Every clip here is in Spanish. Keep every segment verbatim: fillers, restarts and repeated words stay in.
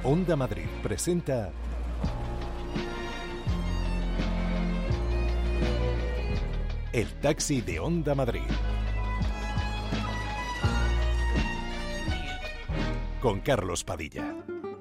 Onda Madrid presenta El Taxi de Onda Madrid con Carlos Padilla.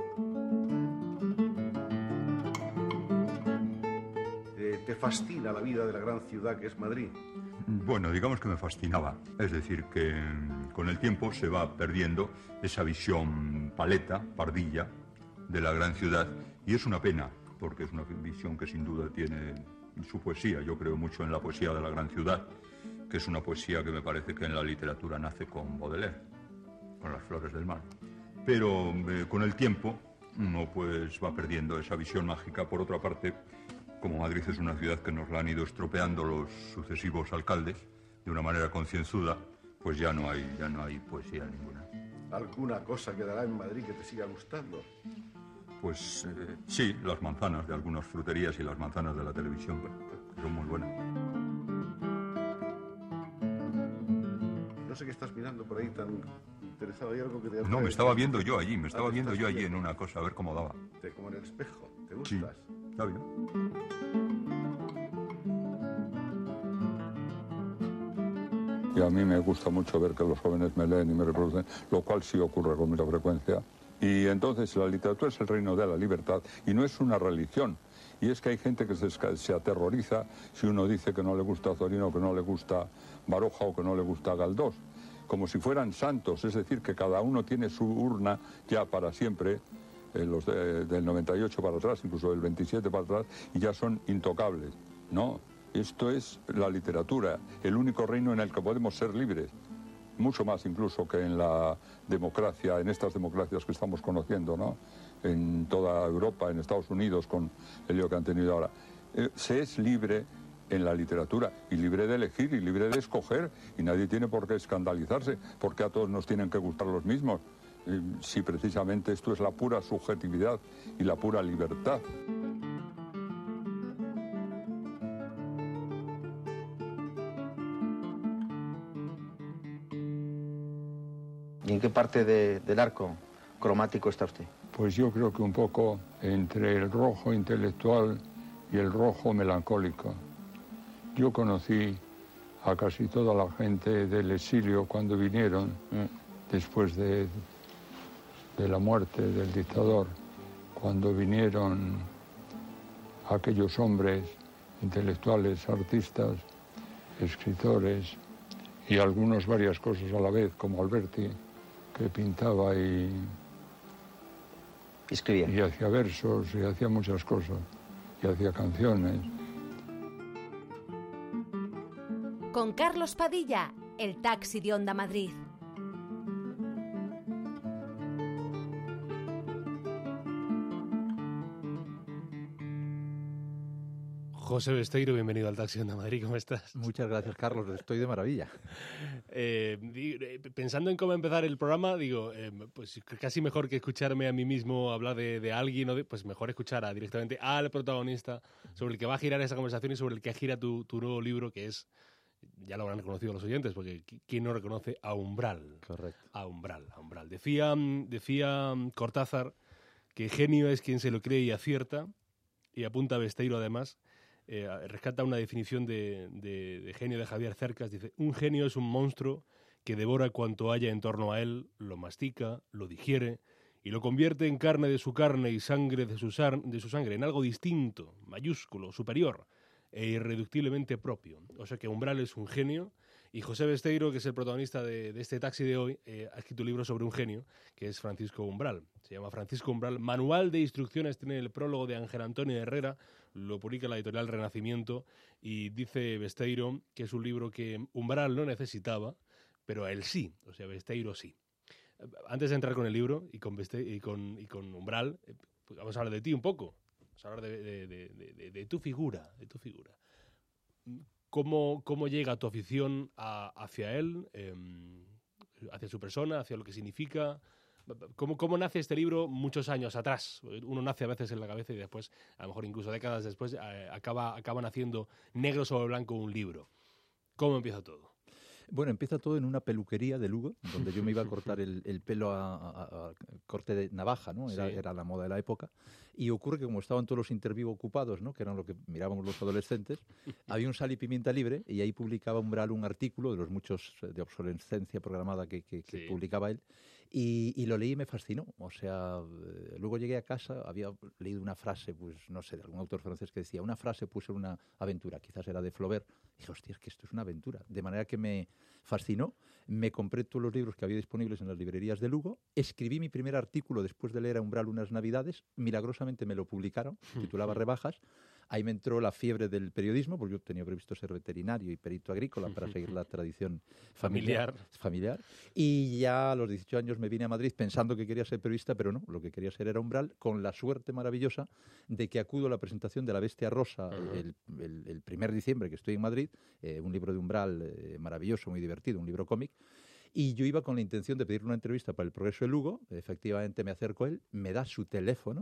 Eh, ¿Te fascina la vida de la gran ciudad que es Madrid? Bueno, digamos que me fascinaba. Es decir, que con el tiempo se va perdiendo esa visión paleta, pardilla, de la gran ciudad. Y es una pena, porque es una visión que sin duda tiene su poesía. Yo creo mucho en la poesía de la gran ciudad, que es una poesía que me parece que en la literatura nace con Baudelaire, con Las flores del mar. Pero eh, con el tiempo uno pues va perdiendo esa visión mágica. Por otra parte, como Madrid es una ciudad que nos la han ido estropeando los sucesivos alcaldes de una manera concienzuda, pues ya no hay, ya no hay poesía ninguna. ¿Alguna cosa quedará en Madrid que te siga gustando? Pues eh, sí, las manzanas de algunas fruterías y las manzanas de la televisión, que son muy buenas. No sé qué estás mirando por ahí tan interesado. ¿Hay algo que te No, me estaba viendo yo allí, me estaba viendo yo allí en una cosa, a ver cómo daba. Te, como en el espejo, ¿te Sí, gustas? está bien. Y a mí me gusta mucho ver que los jóvenes me leen y me reproducen, lo cual sí ocurre con mucha frecuencia. Y entonces la literatura es el reino de la libertad y no es una religión. Y es que hay gente que se, se aterroriza si uno dice que no le gusta Zorino, que no le gusta Baroja o que no le gusta Galdós, como si fueran santos, es decir, que cada uno tiene su urna ya para siempre, eh, los de, del noventa y ocho para atrás, incluso del veintisiete para atrás, y ya son intocables. No, esto es la literatura, el único reino en el que podemos ser libres. Mucho más incluso que en la democracia, en estas democracias que estamos conociendo, ¿no? En toda Europa, en Estados Unidos, con el lío que han tenido ahora. Eh, se es libre en la literatura, y libre de elegir, y libre de escoger, y nadie tiene por qué escandalizarse, porque a todos nos tienen que gustar los mismos. Eh, si precisamente esto es la pura subjetividad y la pura libertad. ¿Y en qué parte de, del arco cromático está usted? Pues yo creo que un poco entre el rojo intelectual y el rojo melancólico. Yo conocí a casi toda la gente del exilio cuando vinieron, mm. después de, de la muerte del dictador, cuando vinieron aquellos hombres intelectuales, artistas, escritores y algunos varias cosas a la vez, como Alberti, que pintaba y, escribía. Y hacía versos, y hacía muchas cosas, y hacía canciones. Con Carlos Padilla, el taxi de Onda Madrid. José Besteiro, bienvenido al Taxi de Onda Madrid, ¿cómo estás? Muchas gracias, Carlos, estoy de maravilla. Eh, pensando en cómo empezar el programa, digo, eh, pues casi mejor que escucharme a mí mismo hablar de, de alguien, o de, pues mejor escuchar a, directamente al protagonista sobre el que va a girar esa conversación y sobre el que gira tu, tu nuevo libro, que es, ya lo habrán reconocido los oyentes, porque ¿quién no reconoce a Umbral? Correcto. A Umbral, a Umbral. Decía, decía Cortázar que genio es quien se lo cree y acierta, y apunta a Besteiro además. Eh, rescata una definición de, de, de genio de Javier Cercas. Dice: un genio es un monstruo que devora cuanto haya en torno a él, lo mastica, lo digiere y lo convierte en carne de su carne y sangre de su, sar, de su sangre, en algo distinto, mayúsculo, superior e irreductiblemente propio. O sea que Umbral es un genio, y José Besteiro, que es el protagonista de, de este taxi de hoy, eh, ha escrito un libro sobre un genio, que es Francisco Umbral. Se llama Francisco Umbral, Manual de Instrucciones, tiene el prólogo de Ángel Antonio Herrera, lo publica la editorial Renacimiento, y dice Besteiro que es un libro que Umbral no necesitaba, pero a él sí, o sea, Besteiro sí. Antes de entrar con el libro y con, Beste- y con, y con Umbral, eh, pues vamos a hablar de ti un poco. Vamos a hablar de, de, de, de, de, de tu figura, de tu figura. ¿Cómo, cómo llega tu afición a, hacia él, eh, hacia su persona, hacia lo que significa? ¿Cómo, ¿Cómo nace este libro muchos años atrás? Uno nace a veces en la cabeza y después, a lo mejor incluso décadas después, eh, acaba, acaba naciendo negro sobre blanco un libro. ¿Cómo empieza todo? Bueno, empieza todo en una peluquería de Lugo, donde yo me iba a cortar el, el pelo a, a, a corte de navaja, ¿no? Era, Sí. era la moda de la época. Y ocurre que como estaban todos los interviews ocupados, ¿no? Que eran lo que mirábamos los adolescentes, había un Sal y Pimienta Libre y ahí publicaba Umbral un artículo de los muchos eh, de obsolescencia programada que, que, que Sí. publicaba él. Y, y lo leí y me fascinó. O sea, eh, luego llegué a casa, había leído una frase, pues no sé, de algún autor francés que decía, una frase puede ser una aventura, quizás era de Flaubert. Dije, hostia, es que esto es una aventura. De manera que me fascinó. Me compré todos los libros que había disponibles en las librerías de Lugo. Escribí mi primer artículo después de leer a Umbral unas navidades. Milagrosamente me lo publicaron, titulaba Rebajas. Ahí me entró la fiebre del periodismo, porque yo tenía previsto ser veterinario y perito agrícola para seguir la tradición familiar. Familiar. familiar. Y ya a los dieciocho años me vine a Madrid pensando que quería ser periodista, pero no, lo que quería ser era Umbral, con la suerte maravillosa de que acudo a la presentación de La Bestia Rosa Ajá. el, el, el primer diciembre que estoy en Madrid, eh, un libro de Umbral eh, maravilloso, muy divertido, un libro cómic. Y yo iba con la intención de pedirle una entrevista para El Progreso de Lugo. Efectivamente me acerco a él, me da su teléfono.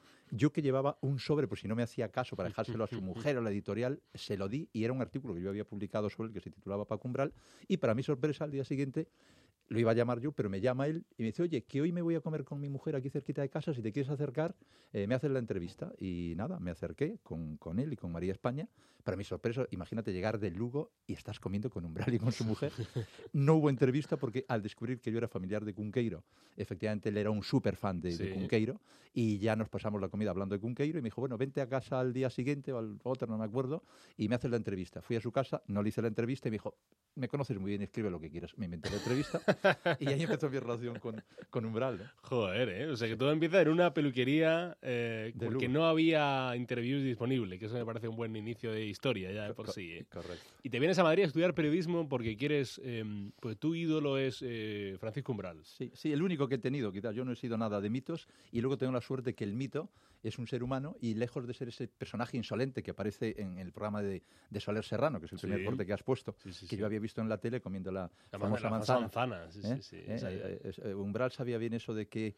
Yo que llevaba un sobre, por si no me hacía caso, para dejárselo a su mujer o la editorial, se lo di y era un artículo que yo había publicado sobre él que se titulaba Paco Umbral. Y para mi sorpresa, al día siguiente lo iba a llamar yo, pero me llama él y me dice, oye, que hoy me voy a comer con mi mujer aquí cerquita de casa, si te quieres acercar, eh, me haces la entrevista. Y nada, me acerqué con, con él y con María España. Para mi sorpresa, imagínate llegar de Lugo y estás comiendo con Umbral y con su mujer. No hubo entrevista porque al descubrir que yo era familiar de Cunqueiro, efectivamente él era un súper fan de, Sí. de Cunqueiro y ya nos pasamos la comida hablando de Cunqueiro y me dijo, bueno, vente a casa al día siguiente o al otro, no me acuerdo, y me haces la entrevista. Fui a su casa, no le hice la entrevista y me dijo, me conoces muy bien, escribe lo que quieras. Me inventé la entrevista y ahí empezó mi relación con, con Umbral, ¿no? Joder, ¿eh? O sea que todo empieza en una peluquería eh, De porque Lugo. no había interviews disponibles, que eso me parece un buen inicio de historia ya de por Co- sí. ¿eh? Correcto. Y te vienes a Madrid a estudiar periodismo porque quieres, eh, pues tu ídolo es eh, Francisco Umbral. Sí, sí, el único que he tenido, quizás yo no he sido nada de mitos y luego tengo la suerte que el mito es un ser humano y lejos de ser ese personaje insolente que aparece en el programa de, de Soler Serrano, que es el Sí. primer corte que has puesto, Sí, sí, que sí. yo había visto en la tele comiendo la, La famosa la manzana. manzana, sí, ¿Eh? sí, sí. ¿Eh? Esa- Eh, eh, eh, Umbral sabía bien eso de que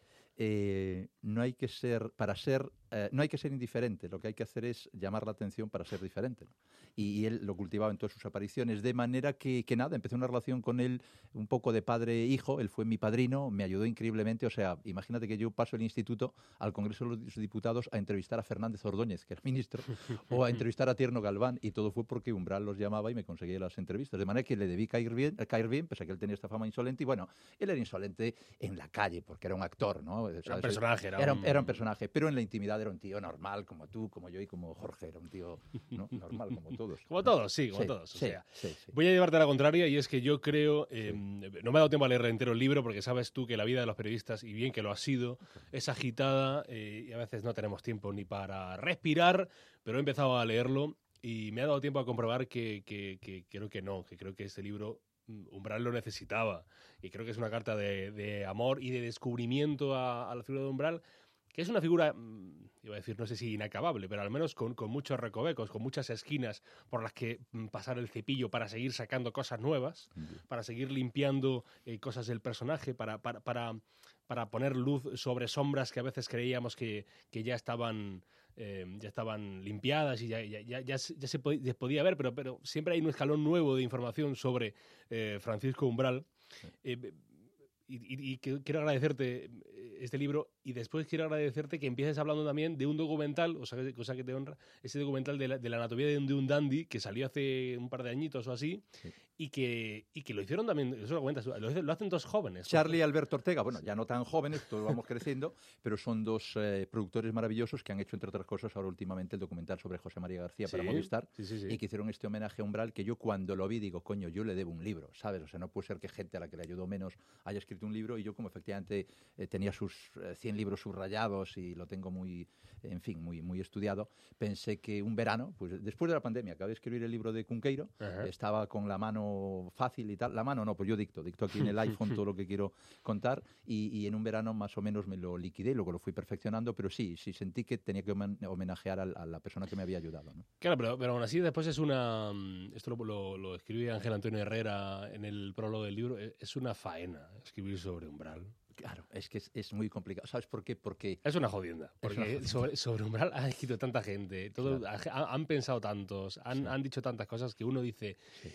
eh, no hay que ser, para ser, eh, no hay que ser indiferente, lo que hay que hacer es llamar la atención para ser diferente, ¿no? Y, y él lo cultivaba en todas sus apariciones, de manera que, que nada, empecé una relación con él un poco de padre-hijo, él fue mi padrino, me ayudó increíblemente, o sea, imagínate que yo paso el instituto al Congreso de los Diputados a entrevistar a Fernández Ordóñez, que era ministro, o a entrevistar a Tierno Galván, y todo fue porque Umbral los llamaba y me conseguía las entrevistas, de manera que le debí caer bien, caer bien, pese a que él tenía esta fama insolente, y bueno, él era insolente en la calle, porque era un actor, ¿no? O sea, Era un ese- personaje, era era, un- era un personaje, pero en la intimidad era un tío normal, como tú, como yo y como Jorge, era un tío, ¿no? Normal, como todos. Como todos, sí, como Sí, todos. O sí, sea, sí, sí. voy a llevarte a la contraria y es que yo creo, eh, no me ha dado tiempo a leer entero el libro porque sabes tú que la vida de los periodistas, y bien que lo ha sido, es agitada eh, y a veces no tenemos tiempo ni para respirar, pero he empezado a leerlo y me ha dado tiempo a comprobar que, que- que creo que no, que creo que este libro mm, Umbral lo necesitaba y creo que es una carta de, de amor y de descubrimiento a, a la figura de Umbral, que es una figura, mm, iba a decir, no sé si inacabable, pero al menos con, con muchos recovecos, con muchas esquinas por las que mm, pasar el cepillo para seguir sacando cosas nuevas, para seguir limpiando eh, cosas del personaje, para, para, para, para poner luz sobre sombras que a veces creíamos que, que ya estaban eh, ya estaban limpiadas y ya, ya, ya, ya, se, ya se podía, podía ver, pero, pero siempre hay un escalón nuevo de información sobre eh, Francisco Umbral. Eh, Y, y, y que, quiero agradecerte este libro y después quiero agradecerte que empieces hablando también de un documental, o sea, cosa que te honra, ese documental de la, de la anatomía de un, de un dandy que salió hace un par de añitos o así, sí. y, que, y que lo hicieron también, eso lo cuentas, lo, lo hacen dos jóvenes. Charlie y Alberto Ortega, bueno, ya no tan jóvenes, todos vamos creciendo, pero son dos eh, productores maravillosos que han hecho, entre otras cosas, ahora últimamente el documental sobre José María García sí, para Movistar, sí, sí, sí. y que hicieron este homenaje a Umbral, que yo cuando lo vi digo, coño, yo le debo un libro, ¿sabes? O sea, no puede ser que gente a la que le ayudó menos haya escrito un libro, y yo como efectivamente eh, tenía sus eh, cien libros subrayados y lo tengo muy, en fin, muy, muy estudiado, pensé que un verano, pues después de la pandemia, acabé de escribir el libro de Cunqueiro, uh-huh. estaba con la mano fácil y tal, la mano no, pues yo dicto, dicto aquí en el iPhone todo lo que quiero contar, y, y en un verano más o menos me lo liquidé, luego lo fui perfeccionando, pero sí, sí sentí que tenía que homenajear a, a la persona que me había ayudado, ¿no? Claro, pero, pero aún así después es una, esto lo, lo, lo escribí Ángel Antonio Herrera en el prólogo del libro, es una faena escribir sobre Umbral. Claro, es que es, es muy complicado. ¿Sabes por qué? Porque es una jodienda. Porque una jodienda. Sobre, sobre Umbral ha escrito tanta gente, todo, claro. ha, han pensado tantos, han, sí. han dicho tantas cosas que uno dice... Sí.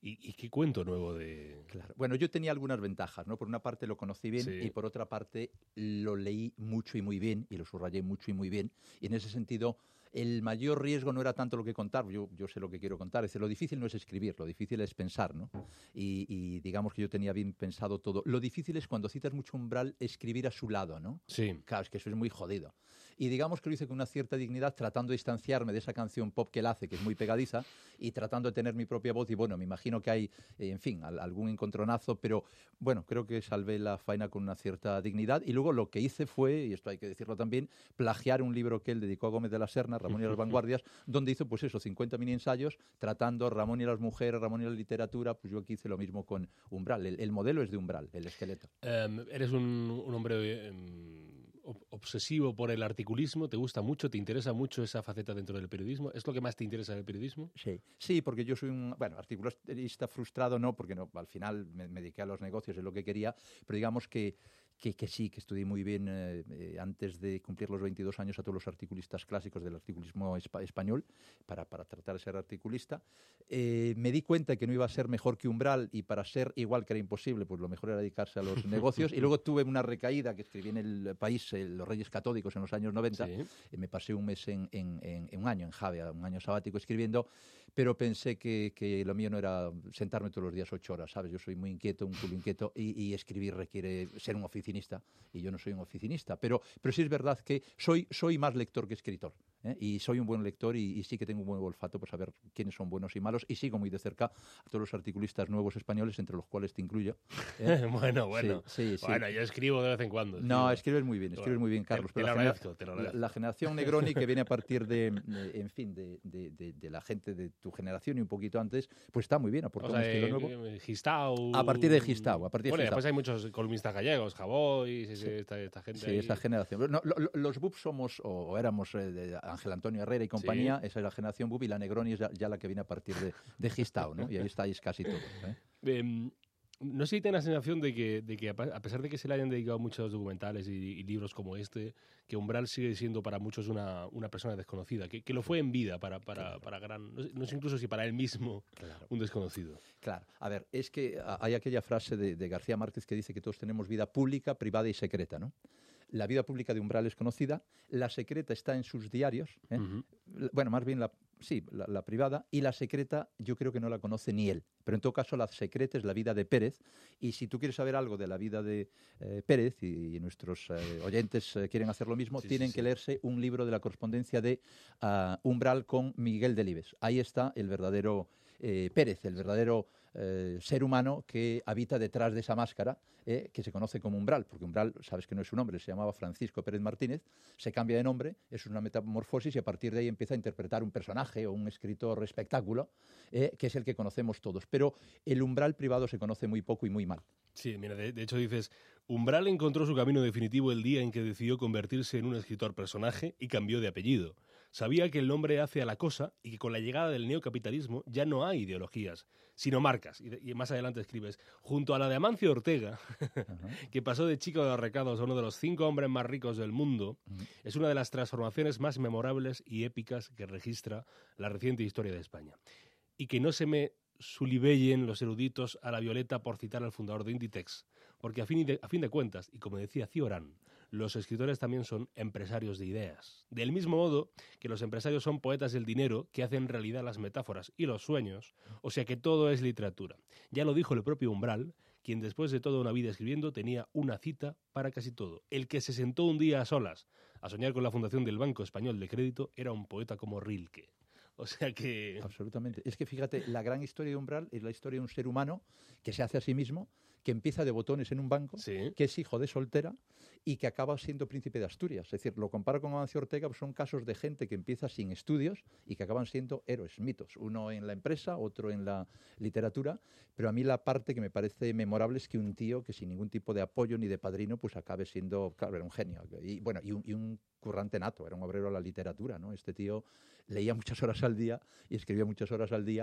¿Y, y qué cuento nuevo de...? Claro. Bueno, yo tenía algunas ventajas, ¿no? Por una parte lo conocí bien, sí, y por otra parte lo leí mucho y muy bien y lo subrayé mucho y muy bien. Y en ese sentido, el mayor riesgo no era tanto lo que contar, yo, yo sé lo que quiero contar. Es decir, lo difícil no es escribir, lo difícil es pensar, ¿no? Y, y digamos que yo tenía bien pensado todo. Lo difícil es cuando citas mucho Umbral, escribir a su lado, ¿no? Sí. Claro, es que eso es muy jodido. Y digamos que lo hice con una cierta dignidad, tratando de distanciarme de esa canción pop que él hace, que es muy pegadiza, y tratando de tener mi propia voz. Y bueno, me imagino que hay, eh, en fin, al, algún encontronazo, pero bueno, creo que salvé la faena con una cierta dignidad. Y luego lo que hice fue, y esto hay que decirlo también, plagiar un libro que él dedicó a Gómez de la Serna, Ramón y las vanguardias, donde hizo pues eso, cincuenta mini ensayos, tratando Ramón y las mujeres, Ramón y la literatura. Pues yo aquí hice lo mismo con Umbral. El, el modelo es de Umbral, el esqueleto. Um, eres un, un hombre... Um... obsesivo por el articulismo, ¿te gusta mucho, te interesa mucho esa faceta dentro del periodismo? ¿Es lo que más te interesa del periodismo? Sí, sí, porque yo soy un, bueno, articulista frustrado, no, porque no, al final me, me dediqué a los negocios, es lo que quería, pero digamos que Que, que sí, que estudié muy bien eh, eh, antes de cumplir los veintidós años a todos los articulistas clásicos del articulismo espa español para, para tratar de ser articulista. Eh, me di cuenta que no iba a ser mejor que Umbral y para ser igual, que era imposible, pues lo mejor era dedicarse a los negocios. Y luego tuve una recaída que escribí en El País, eh, Los Reyes Catódicos, en los años noventa. Sí. Eh, me pasé un mes en, en, en, en un año en Javea, un año sabático escribiendo, pero pensé que, que lo mío no era sentarme todos los días ocho horas, ¿sabes? Yo soy muy inquieto, un culo inquieto, y, y escribir requiere ser un oficinista, y yo no soy un oficinista, pero, pero sí es verdad que soy, soy más lector que escritor, ¿eh? Y soy un buen lector y, y sí que tengo un buen olfato por saber quiénes son buenos y malos, y sigo muy de cerca a todos los articulistas nuevos españoles, entre los cuales te incluyo. ¿eh? bueno, bueno, sí, sí, sí. bueno, yo escribo de vez en cuando. No, escribes muy bien, escribes muy bien, Carlos. Te, te, pero lo la, agradezco, te lo agradezco. La, la generación Negroni, que viene a partir de, de en fin, de, de, de, de la gente de tu generación y un poquito antes, pues está muy bien, aporta o sea, un estilo eh, nuevo. Gistau. A partir de Gistau, a partir de bueno, Gistau. Después hay muchos columnistas gallegos, Javoy, sí, sí. esta, esta gente. Sí, ahí. esa generación. No, lo, lo, los B U P somos, o, o éramos eh, de Ángel Antonio Herrera y compañía, sí. Esa es la generación B U P, y la Negroni es ya, ya la que viene a partir de, de Gistau, ¿no? Y ahí estáis casi todos, ¿eh? Eh, no sé si tiene la sensación de que, de que, a pesar de que se le hayan dedicado muchos documentales y, y libros como este, que Umbral sigue siendo para muchos una, una persona desconocida, que, que lo fue en vida para, para, claro. para gran... No sé, no sé incluso si para él mismo, claro. un desconocido. Claro. A ver, es que hay aquella frase de, de García Márquez que dice que todos tenemos vida pública, privada y secreta, ¿no? La vida pública de Umbral es conocida, la secreta está en sus diarios, ¿eh? Uh-huh. Bueno, más bien la, sí, la, la privada, y la secreta yo creo que no la conoce ni él. Pero en todo caso la secreta es la vida de Pérez, y si tú quieres saber algo de la vida de eh, Pérez, y, y nuestros eh, oyentes eh, quieren hacer lo mismo, sí, tienen sí, que sí. leerse un libro de la correspondencia de uh, Umbral con Miguel Delibes. Ahí está el verdadero eh, Pérez, el verdadero eh, ser humano que habita detrás de esa máscara, eh, que se conoce como Umbral, porque Umbral, sabes que no es su nombre, se llamaba Francisco Pérez Martínez, se cambia de nombre, es una metamorfosis, y a partir de ahí empieza a interpretar un personaje o un escritor espectáculo, eh, que es el que conocemos todos. Pero el Umbral privado se conoce muy poco y muy mal. Sí, mira, de, de hecho dices, Umbral encontró su camino definitivo el día en que decidió convertirse en un escritor personaje y cambió de apellido. Sabía que el nombre hace a la cosa y que con la llegada del neocapitalismo ya no hay ideologías, sino marcas. Y, de, y más adelante escribes, junto a la de Amancio Ortega, uh-huh. que pasó de chico de recados a uno de los cinco hombres más ricos del mundo, uh-huh. es una de las transformaciones más memorables y épicas que registra la reciente historia de España. Y que no se me sulibellen los eruditos a la violeta por citar al fundador de Inditex, porque a fin de, a fin de cuentas, y como decía Cioran, los escritores también son empresarios de ideas. Del mismo modo que los empresarios son poetas del dinero que hacen realidad las metáforas y los sueños, o sea que todo es literatura. Ya lo dijo el propio Umbral, quien después de toda una vida escribiendo tenía una cita para casi todo. El que se sentó un día a solas a soñar con la fundación del Banco Español de Crédito era un poeta como Rilke. O sea que... Absolutamente. Es que fíjate, la gran historia de Umbral es la historia de un ser humano que se hace a sí mismo, que empieza de botones en un banco, sí. que es hijo de soltera y que acaba siendo príncipe de Asturias. Es decir, lo comparo con Amancio Ortega, pues son casos de gente que empieza sin estudios y que acaban siendo héroes, mitos. Uno en la empresa, otro en la literatura, pero a mí la parte que me parece memorable es que un tío que sin ningún tipo de apoyo ni de padrino, pues acabe siendo, claro, era un genio. Y bueno, y un, y un currante nato, era un obrero a la literatura, ¿no? Este tío leía muchas horas al día y escribía muchas horas al día,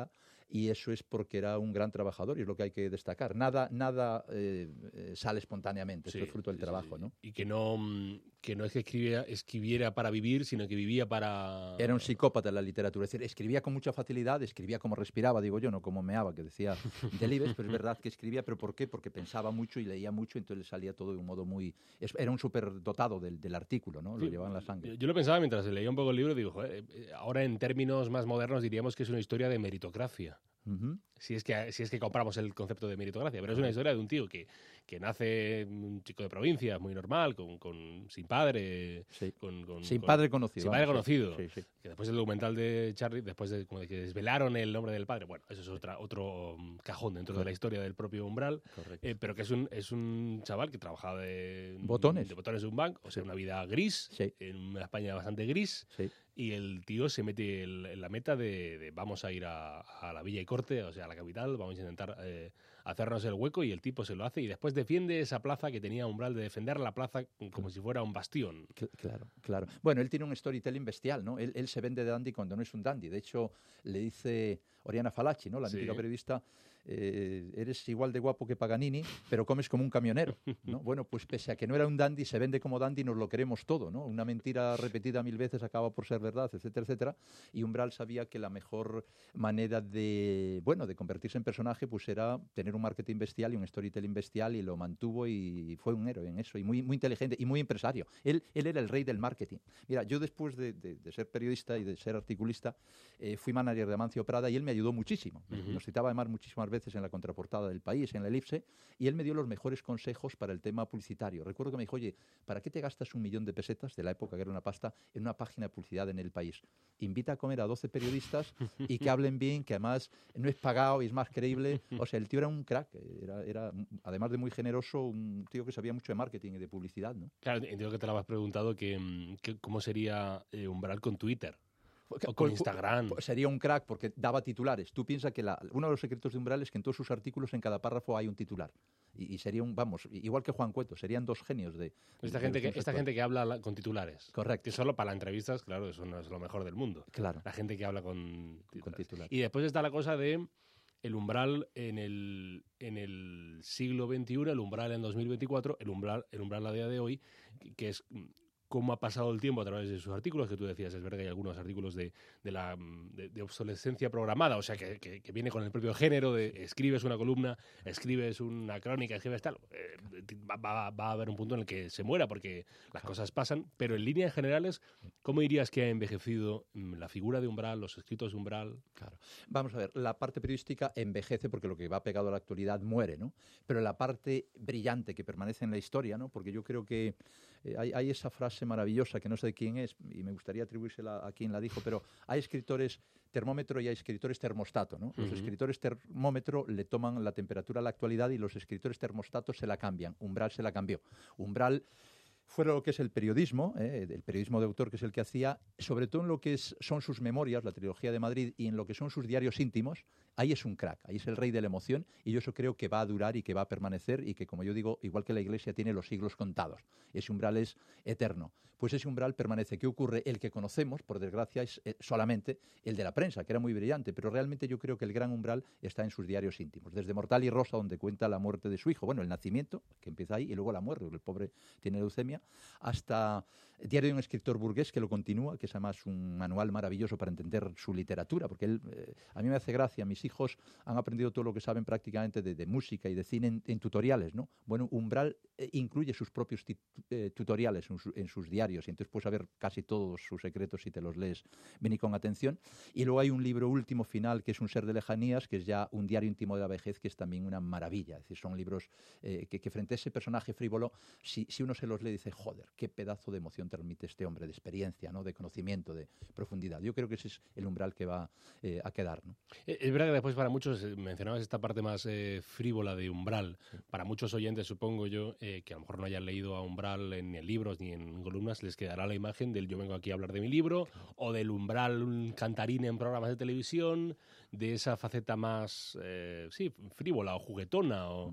y eso es porque era un gran trabajador y es lo que hay que destacar. Nada, nada eh, eh, sale espontáneamente, Sí, esto es fruto del sí, trabajo, sí. ¿no? Y que no, mm, que no es que escribiera, escribiera para vivir, sino que vivía para... Era un psicópata en la literatura, es decir, escribía con mucha facilidad, escribía como respiraba, digo yo, no como meaba, que decía Delibes, pero es verdad que escribía, pero ¿por qué? Porque pensaba mucho y leía mucho, entonces le salía todo de un modo muy... es- Era un superdotado del, del artículo, ¿no? Lo Sí, llevaba en la sangre. Yo, yo lo pensaba mientras leía un poco el libro, digo, joder, eh, ahora en términos más modernos diríamos que es una historia de meritocracia. Ujú. Si es, que, si es que compramos el concepto de meritocracia, pero es una historia de un tío que, que nace un chico de provincia, muy normal, con, con sin padre, Sí. con, con- Sin con- padre conocido. sin padre vamos, sí. conocido. Sí, sí. Que después del documental de Charlie, después de, como de que desvelaron el nombre del padre, bueno, eso es otra, otro um, cajón dentro de la historia del propio Umbral, Correcto. eh, pero que es un, es un chaval que trabajaba de Botones. de botones de un banco, o sea, una vida gris, Sí. en una España bastante gris, Sí. y el tío se mete el- en la meta de, de vamos a ir a, a la Villa y Corte, o sea, a la capital, vamos a intentar eh, hacernos el hueco, y el tipo se lo hace y después defiende esa plaza que tenía Umbral, de defender la plaza como si fuera un bastión. Cl- Claro, claro. Bueno, él tiene un storytelling bestial, ¿no? Él, él se vende de dandy cuando no es un dandy. De hecho, le dice Oriana Fallaci, ¿no? La Sí. mítica periodista, eh, eres igual de guapo que Paganini, pero comes como un camionero, ¿no? Bueno, pues pese a que no era un dandy, se vende como dandy, nos lo queremos todo, ¿no? Una mentira repetida mil veces acaba por ser verdad, etcétera, etcétera. Y Umbral sabía que la mejor manera de, bueno, de convertirse en personaje, pues era tener un marketing bestial y un storytelling bestial, y lo mantuvo y fue un héroe en eso, y muy, muy inteligente y muy empresario. Él, él era el rey del marketing. Mira, yo después de, de- de ser periodista y de ser articulista, eh, fui manager de Amancio Prada y él me ayudó muchísimo. Ujú. Nos citaba además muchísimas veces en la contraportada del País, en la Elipse, y él me dio los mejores consejos para el tema publicitario. Recuerdo que me dijo, oye, ¿para qué te gastas un millón de pesetas, de la época que era una pasta, en una página de publicidad en el País? Invita a comer a doce periodistas y que hablen bien, que además no es pagado y es más creíble. O sea, el tío era un crack, era, era además de muy generoso, un tío que sabía mucho de marketing y de publicidad, ¿no? Claro, entiendo que te lo habías preguntado que, mm, que cómo sería eh, Umbral con Twitter. Porque- O con pu- pu- Instagram. pu- Sería un crack porque daba titulares. Tú piensas que la- uno de los secretos de Umbral es que en todos sus artículos, en cada párrafo, hay un titular. Y, y sería un, vamos, igual que Juan Cueto, serían dos genios de... Esta de gente los que, tiempos esta actuales. gente que habla la- con titulares. Correcto. Que solo para entrevistas, claro, eso no es lo mejor del mundo. Claro. La gente que habla con titulares. Con titulares. Y después está la cosa de el umbral en el, en el siglo veintiuno, el umbral en dos mil veinticuatro, el umbral, el umbral a día de hoy, que- que es mm, cómo ha pasado el tiempo a través de sus artículos, que tú decías, es verdad que hay algunos artículos de, de, la, mm, de, de obsolescencia programada, o sea, que, que- que viene con el propio género de escribes una columna, escribes una crónica, escribes tal. eh, va, va- va a haber un punto en el que se muera porque las cosas pasan, pero en líneas generales, ¿cómo dirías que ha envejecido mm, la figura de Umbral, los escritos de Umbral? Claro. Vamos a ver, la parte periodística envejece porque lo que va pegado a la actualidad muere, ¿no? Pero la parte brillante que permanece en la historia, ¿no? Porque yo creo que eh, hay, hay esa frase maravillosa que no sé de quién es y me gustaría atribuírsela a quien la dijo, pero hay escritores termómetro y hay escritores termostato, ¿no? Los Ujú. escritores termómetro le toman la temperatura a la actualidad y los escritores termostato se la cambian. Umbral se la cambió. Umbral fue lo que es el periodismo, eh, el periodismo de autor, que es el que hacía, sobre todo en lo que es, son sus memorias, la trilogía de Madrid, y en lo que son sus diarios íntimos, ahí es un crack, ahí es el rey de la emoción, y yo eso creo que va a durar y que va a permanecer, y que, como yo digo, igual que la Iglesia tiene los siglos contados, ese umbral es eterno. Pues ese umbral permanece. ¿Qué ocurre? El que conocemos, por desgracia, es eh, solamente el de la prensa, que era muy brillante, pero realmente yo creo que el gran umbral está en sus diarios íntimos, desde Mortal y Rosa, donde cuenta la muerte de su hijo, bueno, el nacimiento, que empieza ahí, y luego la muerte, porque el pobre tiene leucemia, hasta Diario de un escritor burgués, que lo continúa, que es además un manual maravilloso para entender su literatura, porque él, eh, a mí me hace gracia, mis hijos han aprendido todo lo que saben prácticamente de, de música y de cine en, en tutoriales, ¿no? Bueno, Umbral eh, incluye sus propios tit- eh, tutoriales en, su- en sus diarios, y entonces puedes saber casi todos sus secretos si te los lees bien y con atención. Y luego hay un libro último final, que es Un ser de lejanías, que es ya un diario íntimo de la vejez, que es también una maravilla. Es decir, son libros eh, que, que frente a ese personaje frívolo, si, si uno se los lee, dice, joder, qué pedazo de emoción transmite este hombre, de experiencia, ¿no? De conocimiento, de profundidad. Yo creo que ese es el umbral que va eh, a quedar, ¿no? Eh, Es verdad que después para muchos, eh, mencionabas esta parte más eh, frívola de Umbral, para muchos oyentes supongo yo, eh, que a lo mejor no hayan leído a Umbral en, en libros ni en columnas, les quedará la imagen del yo vengo aquí a hablar de mi libro, o del Umbral un cantarín en programas de televisión, de esa faceta más, eh, sí, frívola o juguetona, o...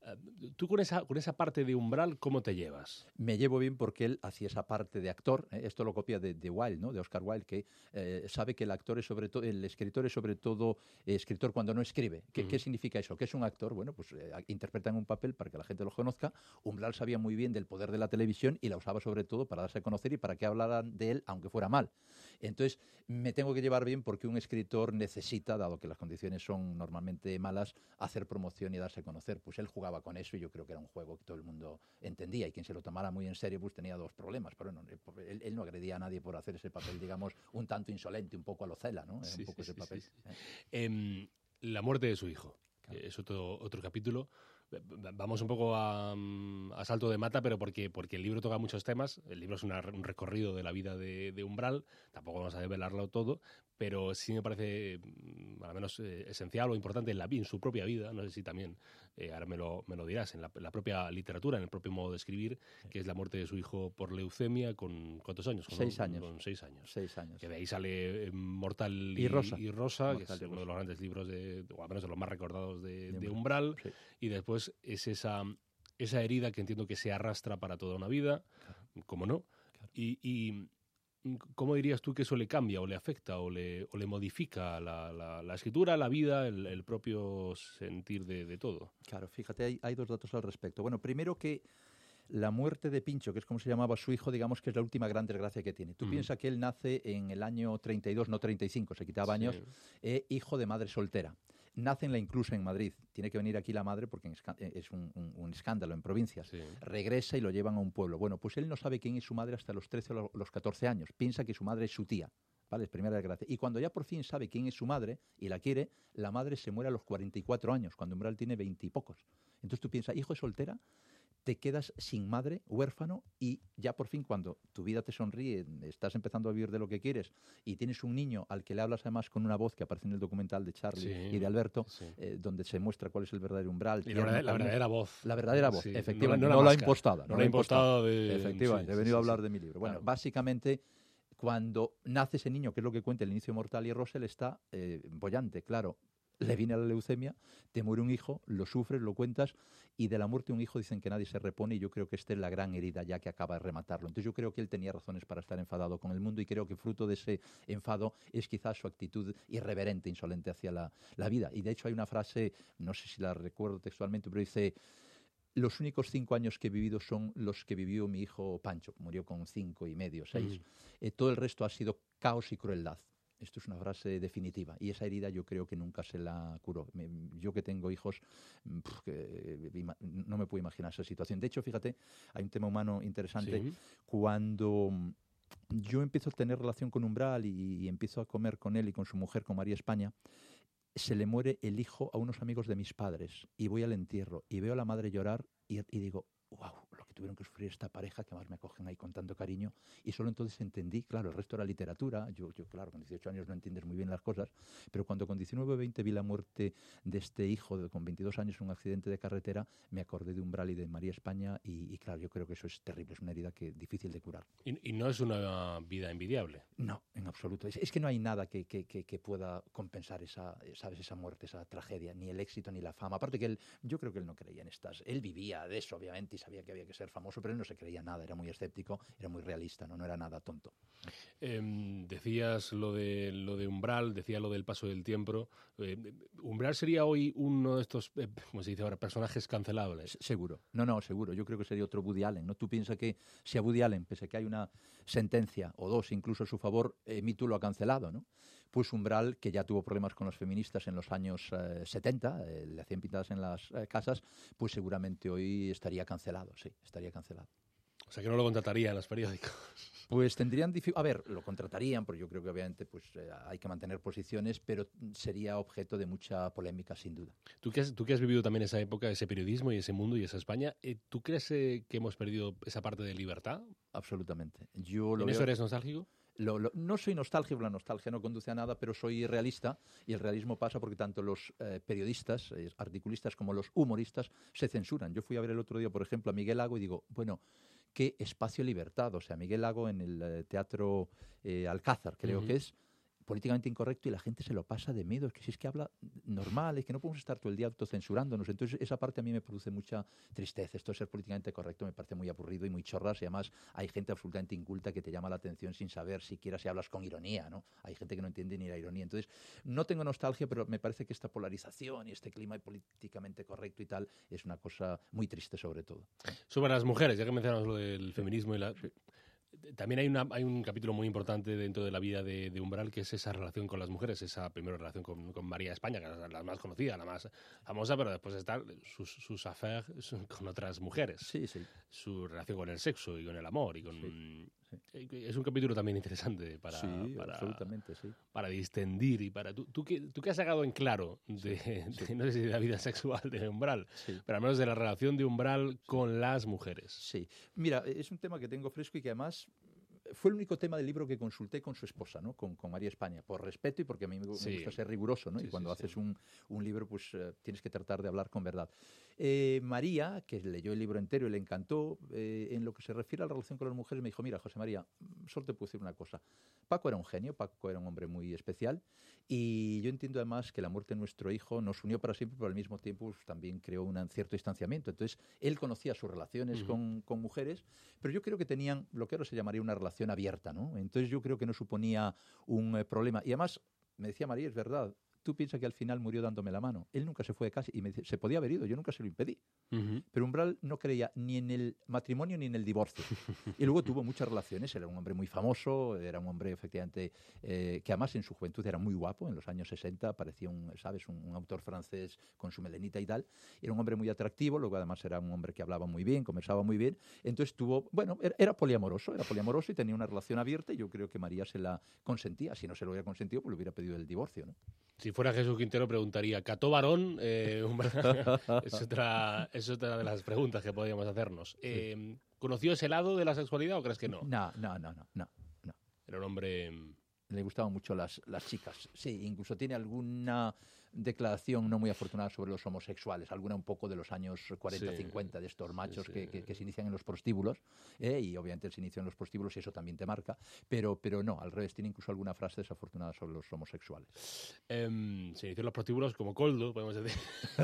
Tú con esa, con esa parte de Umbral, ¿cómo te llevas? Me llevo bien porque él hacía esa parte de actor. ¿eh? Esto lo copia de, de Wilde, ¿no? De Oscar Wilde, que eh, sabe que el actor es sobre todo, el escritor es sobre todo eh, escritor cuando no escribe. ¿Qué, uh-huh. ¿Qué significa eso? Que es un actor, bueno, pues eh, interpretan un papel para que la gente lo conozca. Umbral sabía muy bien del poder de la televisión y la usaba sobre todo para darse a conocer y para que hablaran de él, aunque fuera mal. Entonces, me tengo que llevar bien porque un escritor necesita, dado que las condiciones son normalmente malas, hacer promoción y darse a conocer. Pues él jugaba con eso y yo creo que era un juego que todo el mundo entendía y quien se lo tomara muy en serio pues tenía dos problemas, pero no, él, él no agredía a nadie por hacer ese papel, digamos, un tanto insolente, un poco a lo Cela, ¿no? Era sí, un poco sí, ese sí, papel. Sí, sí. Eh. Eh, la muerte de su hijo, claro. Es otro, otro capítulo. Vamos un poco a, a salto de mata, pero porque, porque el libro toca muchos temas. El libro es una, un recorrido de la vida de, de Umbral. Tampoco vamos a develarlo todo, pero sí me parece, al menos, eh, esencial o importante en, la, en su propia vida. No sé si también, eh, ahora me lo, me lo dirás, en la, en la propia literatura, en el propio modo de escribir, que es la muerte de su hijo por leucemia con ¿cuántos años? Con, seis años. Con seis años. Seis años. Que de ahí sale eh, Mortal y, y Rosa, y Rosa Mortal que es y uno de los grandes libros, de, o al menos de los más recordados de, de, de Umbral. Sí. Y después es esa, esa herida que entiendo que se arrastra para toda una vida, claro. Como no. Claro. Y, y ¿cómo dirías tú que eso le cambia o le afecta o le, o le modifica la, la, la escritura, la vida, el, el propio sentir de, de todo? Claro, fíjate, hay, hay dos datos al respecto. Bueno, primero que la muerte de Pincho, que es como se llamaba su hijo, digamos que es la última gran desgracia que tiene. Tú uh-huh. piensas que él nace en el año treinta y dos, no treinta y cinco, se quitaba sí. años, eh, hijo de madre soltera. Nace en la Inclusa, en Madrid. Tiene que venir aquí la madre porque es un, un, un escándalo en provincias. Sí. Regresa y lo llevan a un pueblo. Bueno, pues él no sabe quién es su madre hasta los trece o los catorce años. Piensa que su madre es su tía. ¿Vale? Es primera desgracia. Y cuando ya por fin sabe quién es su madre y la quiere, la madre se muere a los cuarenta y cuatro años, cuando Umbral tiene veinte y pocos. Entonces tú piensas, hijo de soltera, te quedas sin madre, huérfano, y ya por fin cuando tu vida te sonríe, estás empezando a vivir de lo que quieres y tienes un niño al que le hablas además con una voz que aparece en el documental de Charlie sí, y de Alberto, sí. eh, donde se muestra cuál es el verdadero Umbral. Y la, verdad, la verdadera voz. La verdadera voz, sí. efectivamente. No, no, no, no la la impostada. No la impostada de... Efectivamente, sí, he venido sí, a hablar sí. de mi libro. Bueno, claro. básicamente, cuando nace ese niño, que es lo que cuenta el inicio Mortal y Rosa, él está eh, bollante, claro. Le viene la leucemia, te muere un hijo, lo sufres, lo cuentas, y de la muerte de un hijo dicen que nadie se repone, y yo creo que esta es la gran herida ya que acaba de rematarlo. Entonces yo creo que él tenía razones para estar enfadado con el mundo, y creo que fruto de ese enfado es quizás su actitud irreverente, insolente hacia la, la vida. Y de hecho hay una frase, no sé si la recuerdo textualmente, pero dice: los únicos cinco años que he vivido son los que vivió mi hijo Pancho, murió con cinco y medio, seis. Mm. Eh, todo el resto ha sido caos y crueldad. Esto es una frase definitiva y esa herida yo creo que nunca se la curó. Yo que tengo hijos, pff, que no me puedo imaginar esa situación. De hecho, fíjate, hay un tema humano interesante. ¿Sí? Cuando yo empiezo a tener relación con Umbral y, y empiezo a comer con él y con su mujer, con María España, se le muere el hijo a unos amigos de mis padres y voy al entierro y veo a la madre llorar y, y digo, wow, lo que tuvieron que sufrir esta pareja, que más me acogen ahí con tanto cariño. Y solo entonces entendí, claro, el resto era literatura. Yo, yo claro, con dieciocho años no entiendes muy bien las cosas, pero cuando con diecinueve o veinte vi la muerte de este hijo, de, con veintidós años, en un accidente de carretera, me acordé de Umbral y de María España y, y claro, yo creo que eso es terrible, es una herida que difícil de curar. Y, y no es una vida envidiable. No, en absoluto. Es, es que no hay nada que, que, que, que pueda compensar esa, ¿sabes? esa muerte, esa tragedia, ni el éxito ni la fama. Aparte que él, yo creo que él no creía en estas. Él vivía de eso, obviamente, y sabía que había que ser famoso, pero él no se creía nada, era muy escéptico, era muy realista, no, no era nada tonto. Eh, decías lo de, lo de Umbral, decías lo del paso del tiempo. Eh, ¿Umbral sería hoy uno de estos, eh, como se dice ahora, personajes cancelables? Seguro, no, no, seguro. Yo creo que sería otro Woody Allen, ¿no? Tú piensas que si a Woody Allen, pese a que hay una sentencia o dos incluso a su favor, eh, Me Too lo ha cancelado, ¿no? Pues Umbral, que ya tuvo problemas con los feministas en los años eh, setenta, eh, le hacían pintadas en las eh, casas, pues seguramente hoy estaría cancelado, sí, estaría cancelado. O sea, que no lo contratarían los periódicos. Pues tendrían dificultades. A ver, lo contratarían, porque yo creo que obviamente pues eh, hay que mantener posiciones, pero sería objeto de mucha polémica, sin duda. Tú que has, tú que has vivido también esa época, ese periodismo y ese mundo y esa España, eh, ¿tú crees eh, que hemos perdido esa parte de libertad? Absolutamente. Yo lo ¿En veo... eso eres nostálgico? Lo, lo, no soy nostálgico, la nostalgia no conduce a nada, pero soy realista y el realismo pasa porque tanto los eh, periodistas, eh, articulistas como los humoristas se censuran. Yo fui a ver el otro día, por ejemplo, a Miguel Lago y digo, bueno, qué espacio libertad. O sea, Miguel Lago en el eh, Teatro eh, Alcázar, creo uh-huh. que es, políticamente incorrecto y la gente se lo pasa de miedo. Es que si es que habla normal, es que no podemos estar todo el día autocensurándonos. Entonces, esa parte a mí me produce mucha tristeza. Esto de ser políticamente correcto me parece muy aburrido y muy chorras. Y además hay gente absolutamente inculta que te llama la atención sin saber siquiera si hablas con ironía, ¿no? Hay gente que no entiende ni la ironía. Entonces, no tengo nostalgia, pero me parece que esta polarización y este clima políticamente correcto y tal es una cosa muy triste, sobre todo. Sobre las mujeres, ya que mencionamos lo del feminismo y la... Sí. También hay, una, hay un capítulo muy importante dentro de la vida de, de Umbral, que es esa relación con las mujeres, esa primera relación con, con María de España, que es la más conocida, la más famosa, pero después están sus, sus affaires con otras mujeres. Sí, sí. Su relación con el sexo y con el amor. Y con, sí, sí. Es un capítulo también interesante para, sí, para, absolutamente, sí. para distendir. Y para ¿Tú, tú, qué, tú qué has sacado en claro de, sí, sí. de, no sé si de la vida sexual de Umbral, sí. pero al menos de la relación de Umbral sí. con las mujeres? Sí. Mira, es un tema que tengo fresco y que además... fue el único tema del libro que consulté con su esposa, ¿no? Con, con María España, por respeto y porque a mí me, sí. me gusta ser riguroso, ¿no? Sí, y cuando sí, haces sí. Un, un libro, pues uh, tienes que tratar de hablar con verdad. Eh, María, que leyó el libro entero y le encantó, eh, en lo que se refiere a la relación con las mujeres, me dijo, mira, José María, solo te puedo decir una cosa. Paco era un genio, Paco era un hombre muy especial y yo entiendo además que la muerte de nuestro hijo nos unió para siempre, pero al mismo tiempo pues, también creó un cierto distanciamiento. Entonces, él conocía sus relaciones uh-huh. con, con mujeres, pero yo creo que tenían lo que ahora se llamaría una relación abierta, ¿no? Entonces yo creo que no suponía un eh, problema. Y además, me decía María, es verdad, tú piensas que al final murió dándome la mano. Él nunca se fue de casa y me dice, se podía haber ido, yo nunca se lo impedí. Uh-huh. Pero Umbral no creía ni en el matrimonio ni en el divorcio. Y luego tuvo muchas relaciones, era un hombre muy famoso, era un hombre efectivamente eh, que además en su juventud era muy guapo, en los años sesenta parecía un, ¿sabes? Un, un autor francés con su melenita y tal. Era un hombre muy atractivo, luego además era un hombre que hablaba muy bien, conversaba muy bien. Entonces tuvo, bueno, era, era poliamoroso, era poliamoroso y tenía una relación abierta y yo creo que María se la consentía. Si no se lo hubiera consentido, pues le hubiera pedido el divorcio, ¿no? Si fuera Jesús Quintero preguntaría, ¿cató varón? Eh, es, otra, es otra de las preguntas que podríamos hacernos. Eh, sí. ¿Conoció ese lado de la sexualidad o crees que no? No, no, no, no, no. no. Era un hombre... Le gustaban mucho las, las chicas. Sí, incluso tiene alguna declaración no muy afortunada sobre los homosexuales, alguna un poco de los años cuarenta, sí. cincuenta, de estos machos sí, sí. Que, que, que se inician en los prostíbulos, eh, y obviamente él se inició en los prostíbulos y eso también te marca, pero, pero no, al revés, tiene incluso alguna frase desafortunada sobre los homosexuales. Um, se inició en los prostíbulos como Coldo, podemos decir.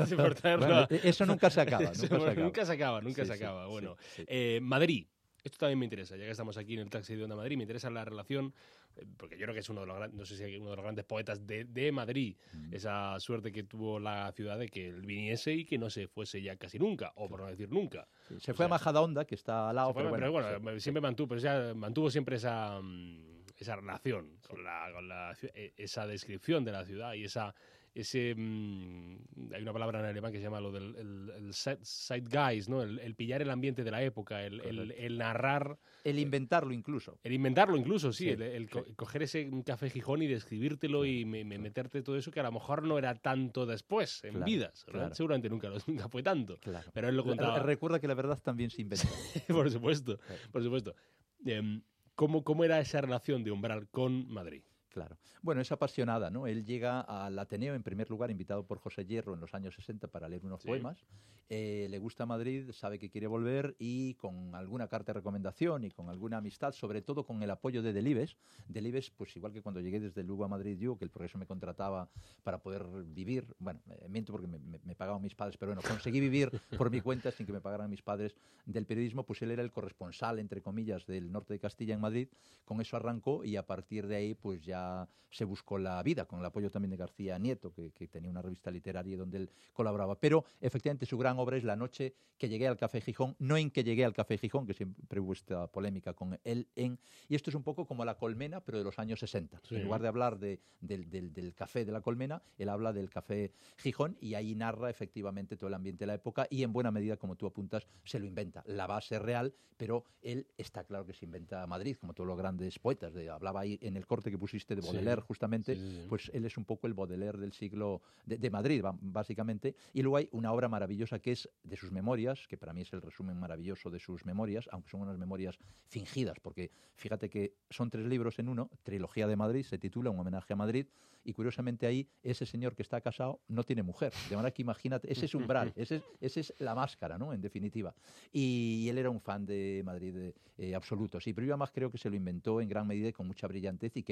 Bueno, eso nunca se acaba. Nunca se acaba, nunca se acaba. Nunca sí, se acaba. Sí, bueno, sí, sí. Eh, Madrid. Esto también me interesa, ya que estamos aquí en el Taxi de Onda Madrid, me interesa la relación, porque yo creo que es uno de los, no sé si uno de los grandes poetas de, de Madrid, mm. esa suerte que tuvo la ciudad de que él viniese y que no se fuese ya casi nunca, o por no decir nunca. Sí, se o fue sea, a Majadahonda, que está al lado, fue, pero bueno. Pero bueno sí. siempre mantuvo, pero ya mantuvo siempre esa, esa relación, con, la, con la, esa descripción de la ciudad y esa... ese mmm, hay una palabra en alemán que se llama lo del el, el Zeitgeist, ¿no? El, el pillar el ambiente de la época, el, el, el narrar, el inventarlo incluso, el inventarlo incluso, sí, sí el, el sí. Co coger ese café Gijón y describírtelo sí, y me, me meterte todo eso que a lo mejor no era tanto después en claro, vidas, claro. seguramente nunca, nunca fue tanto, claro. pero él lo contaba. La, recuerda que la verdad también se inventa. por supuesto, claro. por supuesto. Eh, ¿cómo, ¿Cómo era esa relación de Umbral con Madrid? Claro. Bueno, es apasionada, ¿no? Él llega al Ateneo, en primer lugar, invitado por José Hierro en los años sesenta para leer unos sí. poemas. Eh, le gusta Madrid, sabe que quiere volver y con alguna carta de recomendación y con alguna amistad, sobre todo con el apoyo de Delibes. Delibes, pues igual que cuando llegué desde Lugo a Madrid yo, que el progreso me contrataba para poder vivir, bueno, eh, miento porque me, me, me pagaban mis padres, pero bueno, conseguí vivir por mi cuenta sin que me pagaran mis padres del periodismo, pues él era el corresponsal, entre comillas, del norte de Castilla en Madrid. Con eso arrancó y a partir de ahí, pues ya se buscó la vida, con el apoyo también de García Nieto, que, que tenía una revista literaria donde él colaboraba. Pero efectivamente su gran obra es La noche que llegué al Café Gijón, no en que llegué al Café Gijón, que siempre hubo esta polémica con él en... Y esto es un poco como La colmena, pero de los años sesenta. Sí. En lugar de hablar de, del, del, del café de La colmena, él habla del Café Gijón y ahí narra efectivamente todo el ambiente de la época y en buena medida, como tú apuntas, se lo inventa. La base real, pero él está claro que se inventa Madrid, como todos los grandes poetas. De, hablaba ahí en el corte que pusiste de Baudelaire, sí. justamente, sí, sí, sí. pues él es un poco el Baudelaire del siglo de, de Madrid, básicamente. Y luego hay una obra maravillosa que es de sus memorias, que para mí es el resumen maravilloso de sus memorias, aunque son unas memorias fingidas, porque fíjate que son tres libros en uno, Trilogía de Madrid, se titula Un homenaje a Madrid, y curiosamente ahí ese señor que está casado no tiene mujer, de manera que imagínate, ese es Umbral, ese es, ese es la máscara, ¿no? En definitiva. Y, y él era un fan de Madrid eh, absoluto, sí, pero yo además creo que se lo inventó en gran medida y con mucha brillantez y que parte de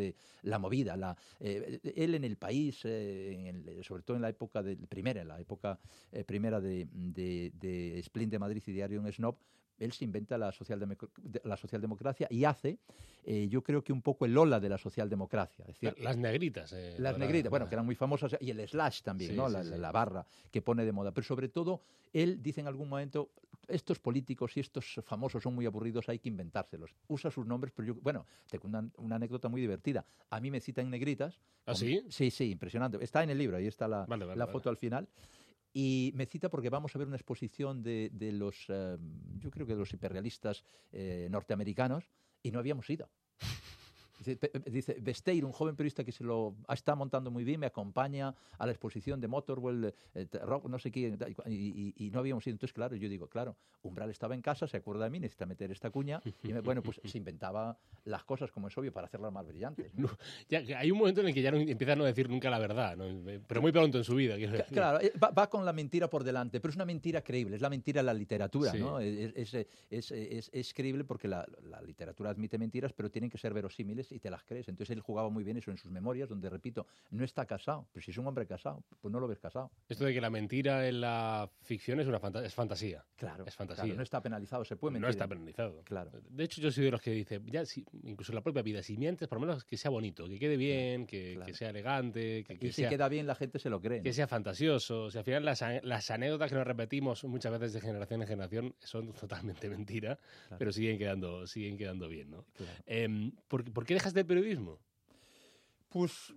de la movida. La, eh, él en El País, eh, en el, sobre todo en la época de, primera, en la época eh, primera de, de, de Splin de Madrid y Diario Un Snob, él se inventa la, socialdemo la socialdemocracia y hace, eh, yo creo que un poco el Lola de la socialdemocracia. Es decir, las negritas. Eh, las negritas, bueno, que eran muy famosas, y el slash también, sí, ¿no? Sí, la, sí. la barra que pone de moda. Pero sobre todo, él dice en algún momento, estos políticos y estos famosos son muy aburridos, hay que inventárselos. Usa sus nombres, pero yo, bueno, tengo una, una anécdota muy divertida. A mí me citan negritas. ¿Ah, sí? Sí, sí, impresionante. Está en el libro, ahí está la, vale, vale, la foto vale. al final. Y me cita porque vamos a ver una exposición de, de los, eh, yo creo que de los hiperrealistas eh, norteamericanos, y no habíamos ido. Dice, dice, Besteiro, un joven periodista que se lo está montando muy bien, me acompaña a la exposición de Motorwell, eh, rock, no sé qué, y, y, y no habíamos ido. Entonces, claro, yo digo, claro, Umbral estaba en casa, se acuerda de mí, necesita meter esta cuña, y me, bueno, pues se inventaba las cosas, como es obvio, para hacerlas más brillantes, ¿no? No, ya, hay un momento en el que ya no empieza a no decir nunca la verdad, ¿no? Pero muy pronto en su vida. Quiero decir. Claro, va, va con la mentira por delante, pero es una mentira creíble, es la mentira de la literatura, sí. ¿no? Es, es, es, es, es creíble porque la, la literatura admite mentiras, pero tienen que ser verosímiles y te las crees. Entonces él jugaba muy bien eso en sus memorias, donde, repito, no está casado, pero si es un hombre casado, pues no lo ves casado. Esto de que la mentira en la ficción es una fanta es fantasía. Claro, es fantasía. Claro, no está penalizado, se puede mentir. No está penalizado. Claro. De hecho, yo soy de los que dice, ya si, incluso en la propia vida, si mientes, por lo menos que sea bonito, que quede bien, que, claro. que sea elegante, que, que y si sea, queda bien la gente se lo cree, ¿no? Que sea fantasioso. O sea, al final las, las anécdotas que nos repetimos muchas veces de generación en generación son totalmente mentira, claro. pero siguen quedando, siguen quedando bien, ¿no? Claro. Eh, ¿por, ¿Por qué dejaste el periodismo? Pues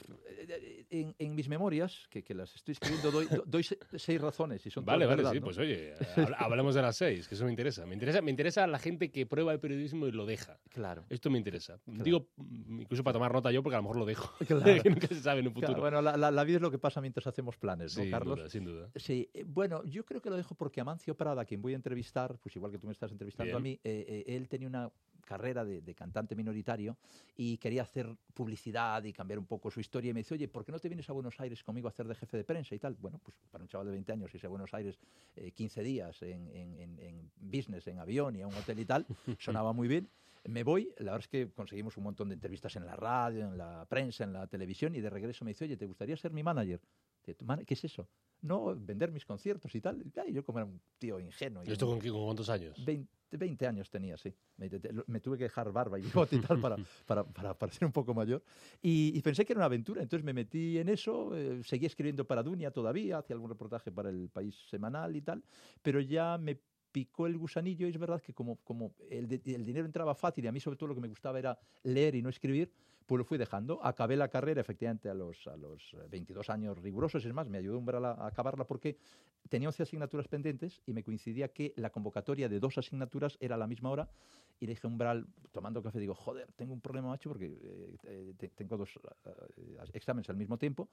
en, en mis memorias, que, que las estoy escribiendo, doy, doy seis razones. Y son vale, todas vale, verdad, sí, ¿no? Pues oye, hablemos de las seis, que eso me interesa. Me interesa, me interesa la gente que prueba el periodismo y lo deja. Claro. Esto me interesa. Claro. Digo, incluso para tomar nota yo, porque a lo mejor lo dejo. Claro. Que nunca se sabe en un futuro. Claro, bueno, la, la, la vida es lo que pasa mientras hacemos planes, ¿no, sí, Carlos? Sin duda, sin duda. Sí, bueno, yo creo que lo dejo porque Amancio Prada, quien voy a entrevistar, pues igual que tú me estás entrevistando Bien. a mí, eh, eh, él tenía una carrera de, de cantante minoritario y quería hacer publicidad y cambiar un poco su historia, y me dice, oye, ¿por qué no te vienes a Buenos Aires conmigo a hacer de jefe de prensa y tal? Bueno, pues para un chaval de veinte años irse a Buenos Aires eh, quince días en, en, en, en business, en avión y a un hotel y tal, sonaba muy bien. Me voy, la verdad es que conseguimos un montón de entrevistas en la radio, en la prensa, en la televisión, y de regreso me dice, oye, ¿te gustaría ser mi manager? ¿Qué es eso? No, vender mis conciertos y tal. Y yo como era un tío ingenuo. ¿Y esto con, con cuántos años? veinte, veinte años tenía, sí. Me, me tuve que dejar barba y bigote y tal para, para, para parecer un poco mayor. Y, y pensé que era una aventura, entonces me metí en eso, eh, seguí escribiendo para Dunia todavía, hacía algún reportaje para El País Semanal y tal, pero ya me picó el gusanillo, y es verdad que como, como el, de, el dinero entraba fácil y a mí sobre todo lo que me gustaba era leer y no escribir, pues lo fui dejando. Acabé la carrera efectivamente a los, a los veintidós años rigurosos, es más, me ayudó Umbral a, a acabarla porque tenía once asignaturas pendientes y me coincidía que la convocatoria de dos asignaturas era a la misma hora, y le dije a Umbral, tomando café, digo, joder, tengo un problema, macho, porque eh, te, tengo dos uh, exámenes al mismo tiempo,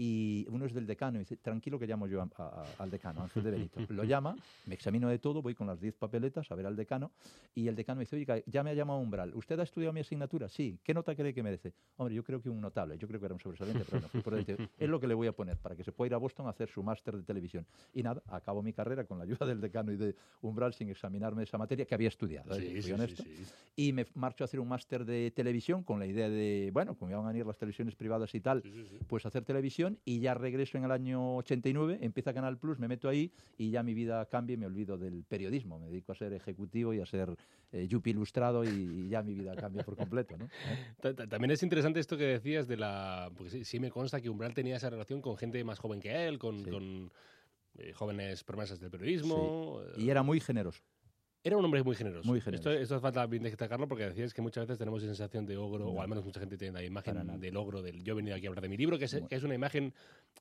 y uno es del decano, y dice, tranquilo que llamo yo a, a, al decano, Ángel de Benito. Lo llama, me examino de todo, voy con las diez papeletas a ver al decano, y el decano me dice, oiga, ya me ha llamado Umbral, ¿usted ha estudiado mi asignatura? Sí. ¿Qué nota cree que merece? Hombre, yo creo que un notable, yo creo que era un sobresaliente, pero no fui por él. Es lo que le voy a poner para que se pueda ir a Boston a hacer su máster de televisión. Y nada, acabo mi carrera con la ayuda del decano y de Umbral sin examinarme esa materia que había estudiado, sí, ¿eh? sí, honesto. Sí, sí. Y me marcho a hacer un máster de televisión con la idea de, bueno, como iban a venir las televisiones privadas y tal, sí, sí, sí. pues hacer televisión, y ya regreso en el año ochenta y nueve, empieza Canal Plus, me meto ahí y ya mi vida cambia y me olvido del periodismo. Me dedico a ser ejecutivo y a ser eh, yupi ilustrado, y, y ya mi vida cambia por completo, ¿no? ¿Eh? También es interesante esto que decías de la... Porque sí, sí me consta que Umbral tenía esa relación con gente más joven que él, con, sí. con eh, jóvenes promesas del periodismo. Sí. Y era muy generoso. Era un hombre muy generoso. Muy generoso. Esto, esto es falta bien destacarlo, porque decías que muchas veces tenemos esa sensación de ogro, no. o al menos mucha gente tiene la imagen del ogro, del yo he venido aquí a hablar de mi libro, que es, que es una imagen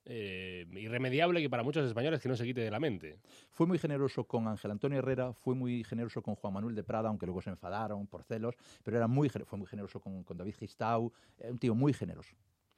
eh, irremediable que para muchos españoles que no se quite de la mente. Fue muy generoso con Ángel Antonio Herrera, fue muy generoso con Juan Manuel de Prada, aunque luego se enfadaron por celos, pero era muy, fue muy generoso con, con David Gistau, era un tío muy generoso.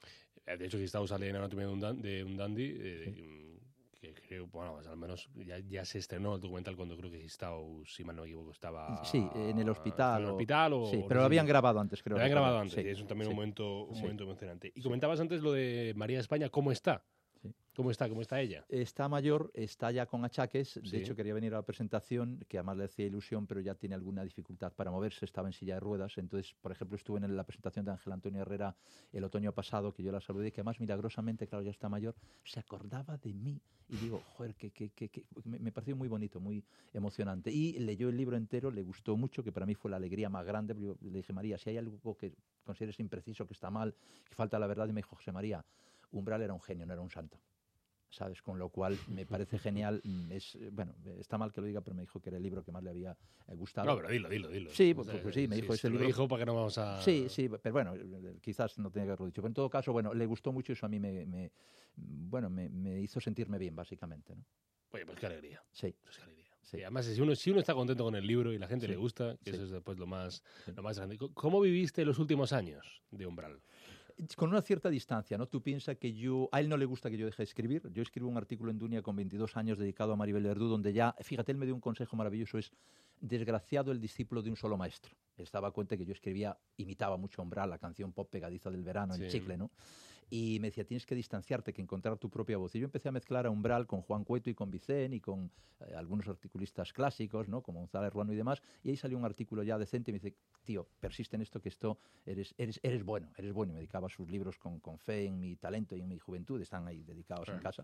De hecho, Gistau sale en Anatomía de un, dan, de un dandy, eh, sí. que creo, bueno, al menos ya, ya se estrenó el documental cuando creo que Gistau, si mal no me equivoco, estaba... Sí, en el hospital. En el hospital o... Sí, pero lo habían grabado antes, creo. Lo habían grabado antes, sí, y es también sí, un momento, un sí. momento emocionante. Y comentabas antes lo de María de España, ¿cómo está? Sí. ¿Cómo está? ¿Cómo está ella? Está mayor, está ya con achaques. De Sí. hecho, quería venir a la presentación, que además le hacía ilusión, pero ya tiene alguna dificultad para moverse. Estaba en silla de ruedas. Entonces, por ejemplo, estuve en la presentación de Ángel Antonio Herrera el otoño pasado, que yo la saludé, que además, milagrosamente, claro, ya está mayor, se acordaba de mí. Y digo, joder, que, que, que, que me, me pareció muy bonito, muy emocionante. Y leyó el libro entero, le gustó mucho, que para mí fue la alegría más grande. Yo le dije, María, si hay algo que consideres impreciso, que está mal, que falta la verdad, y me dijo, José María, Umbral era un genio, no era un santo. ¿Sabes? Con lo cual me parece genial. Es, bueno, está mal que lo diga, pero me dijo que era el libro que más le había eh, gustado. No, pero dilo, dilo, dilo. Sí, pues, pues sí, me dijo sí, ese te libro. Lo dijo para que no vamos a... Sí, sí, pero bueno, quizás no tenía que haberlo dicho. Pero en todo caso, bueno, le gustó mucho y eso a mí me, me bueno, me, me hizo sentirme bien, básicamente, ¿no? Oye, pues qué alegría. Sí. Pues qué alegría. Sí. Y además, si uno, si uno está contento con el libro y la gente Sí. le gusta, que Sí. eso es después lo más, Sí. lo más grande. ¿Cómo viviste los últimos años de Umbral? Con una cierta distancia, ¿no? Tú piensas que yo... A él no le gusta que yo deje de escribir. Yo escribo un artículo en Dunia con veintidós años dedicado a Maribel Verdú, donde ya... Fíjate, él me dio un consejo maravilloso, es desgraciado el discípulo de un solo maestro. Él se daba cuenta que yo escribía, imitaba mucho a Umbral, la canción pop pegadiza del verano, Sí. el chicle, ¿no? Y me decía, tienes que distanciarte, que encontrar tu propia voz. Y yo empecé a mezclar a Umbral con Juan Cueto y con Vicén y con eh, algunos articulistas clásicos, ¿no? Como González Ruano y demás. Y ahí salió un artículo ya decente y me dice, tío, persiste en esto, que esto eres, eres, eres bueno, eres bueno. Y me dedicaba a sus libros con, con fe en mi talento y en mi juventud, están ahí dedicados Claro. en casa.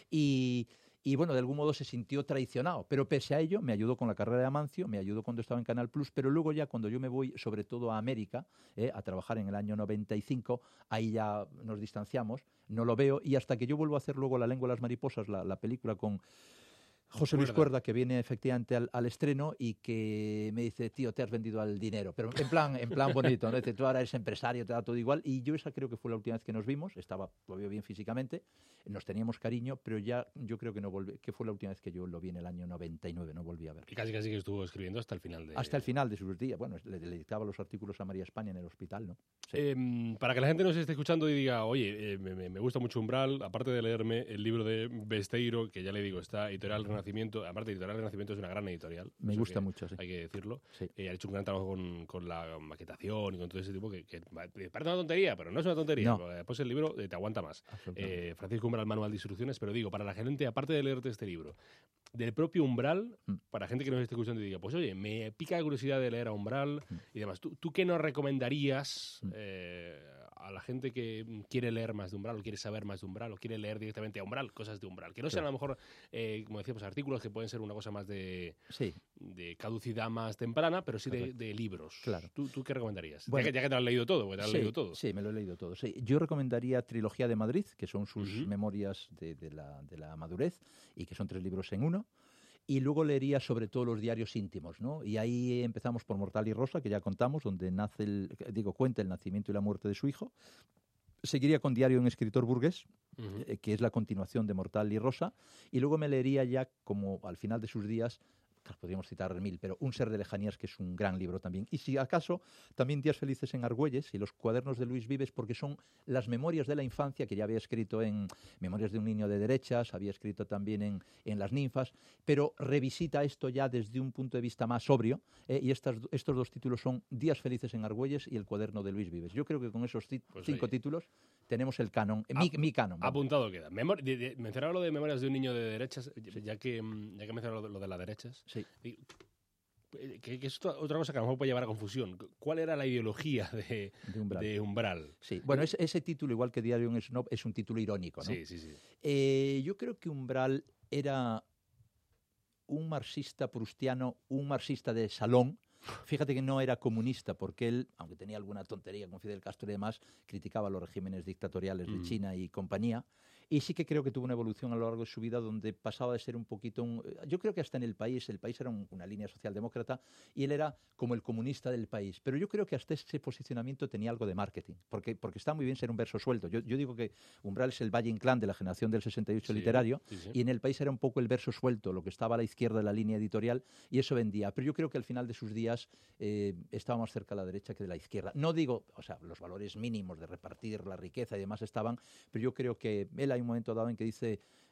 Y, y bueno, de algún modo se sintió traicionado, pero pese a ello me ayudó con la carrera de Amancio, me ayudó cuando estaba en Canal Plus, pero luego ya cuando yo me voy sobre todo a América, eh, a trabajar en el año noventa y cinco, ahí ya nos distanciamos, no lo veo, y hasta que yo vuelvo a hacer luego La lengua de las mariposas, la, la película con José Luis Cuerda, que viene efectivamente al, al estreno y que me dice, tío, te has vendido al dinero, pero en plan, en plan bonito, ¿no? Dice, tú ahora eres empresario, te da todo igual. Y yo esa creo que fue la última vez que nos vimos, estaba todavía bien físicamente, nos teníamos cariño, pero ya yo creo que no volví, que fue la última vez que yo lo vi en el año noventa y nueve, no volví a ver. Y casi casi que estuvo escribiendo hasta el final de... Hasta el final de sus días. Bueno, le, le dictaba los artículos a María España en el hospital, ¿no? Sí. Eh, para que la gente nos esté escuchando y diga, oye, eh, me, me gusta mucho Umbral, aparte de leerme el libro de Besteiro, que ya le digo, está Editorial Renacimiento, aparte Editorial Renacimiento es una gran editorial. Me eso gusta que mucho, sí. Hay que decirlo. Sí. Eh, ha hecho un gran trabajo con, con la maquetación y con todo ese tipo, que, que parece una tontería, pero no es una tontería. No. Después el libro eh, te aguanta más. Absolutamente. Eh, Francisco Umbral, Manual de Instrucciones, pero digo, para la gente, aparte de leerte este libro, del propio Umbral, Mm. para gente que nos esté escuchando y diga, pues oye, me pica la curiosidad de leer a Umbral Mm. y demás. ¿Tú, tú qué nos recomendarías Mm. eh, a la gente que quiere leer más de Umbral o quiere saber más de Umbral o quiere leer directamente a Umbral, cosas de Umbral? Que no sean Claro. a lo mejor, eh, como decíamos, artículos que pueden ser una cosa más de, Sí. de caducidad más temprana, pero sí de, Correcto. de libros. Claro. ¿Tú, ¿Tú qué recomendarías? Bueno. ya, que, ya que te lo has leído todo, porque te lo has Sí, leído todo. sí, me lo he leído todo. Sí. Yo recomendaría Trilogía de Madrid, que son sus Ujú. memorias de, de la, de la madurez, y que son tres libros en uno. Y luego leería sobre todo los diarios íntimos, ¿no? Y ahí empezamos por Mortal y Rosa, que ya contamos, donde nace el, digo, cuenta el nacimiento y la muerte de su hijo. Seguiría con Diario de un escritor burgués, Ujú. eh, que es la continuación de Mortal y Rosa, y luego me leería ya como al final de sus días, claro, podríamos citar mil, pero Un ser de lejanías, que es un gran libro también. Y si acaso, también Días felices en Argüelles y los cuadernos de Luis Vives, porque son las memorias de la infancia, que ya había escrito en Memorias de un niño de derechas, había escrito también en, en Las ninfas, pero revisita esto ya desde un punto de vista más sobrio, eh, y estas, estos dos títulos son Días felices en Argüelles y El cuaderno de Luis Vives. Yo creo que con esos ti- Pues cinco oye. títulos tenemos el canon, eh, mi, Ap- mi canon. vamos. Apuntado queda. Memor de, de, mencionaba lo de Memorias de un niño de derechas, ya que, mm, ya que mencionaba lo de, lo de las derechas. Sí. Y- Que, que es otra otra cosa que a lo mejor puede llevar a confusión. ¿Cuál era la ideología de, De Umbral. de Umbral? Sí, bueno, ese, ese título, igual que Diario de un Snob, es un título irónico, ¿no? Sí, sí, sí. Eh, yo creo que Umbral era un marxista prustiano, un marxista de salón. Fíjate que no era comunista, porque él, aunque tenía alguna tontería con Fidel Castro y demás, criticaba los regímenes dictatoriales de Mm. China y compañía. Y sí que creo que tuvo una evolución a lo largo de su vida donde pasaba de ser un poquito... Un, yo creo que hasta en el país, el país era un, una línea socialdemócrata y él era como el comunista del país. Pero yo creo que hasta ese posicionamiento tenía algo de marketing, porque, porque está muy bien ser un verso suelto. Yo, yo digo que Umbral es el Valle Inclán de la generación del sesenta y ocho Sí, literario, sí, sí. y en el país era un poco el verso suelto, lo que estaba a la izquierda de la línea editorial, y eso vendía. Pero yo creo que al final de sus días eh, estaba más cerca a la derecha que de la izquierda. No digo, o sea, los valores mínimos de repartir la riqueza y demás estaban, pero yo creo que él hay un momento dado en que dice,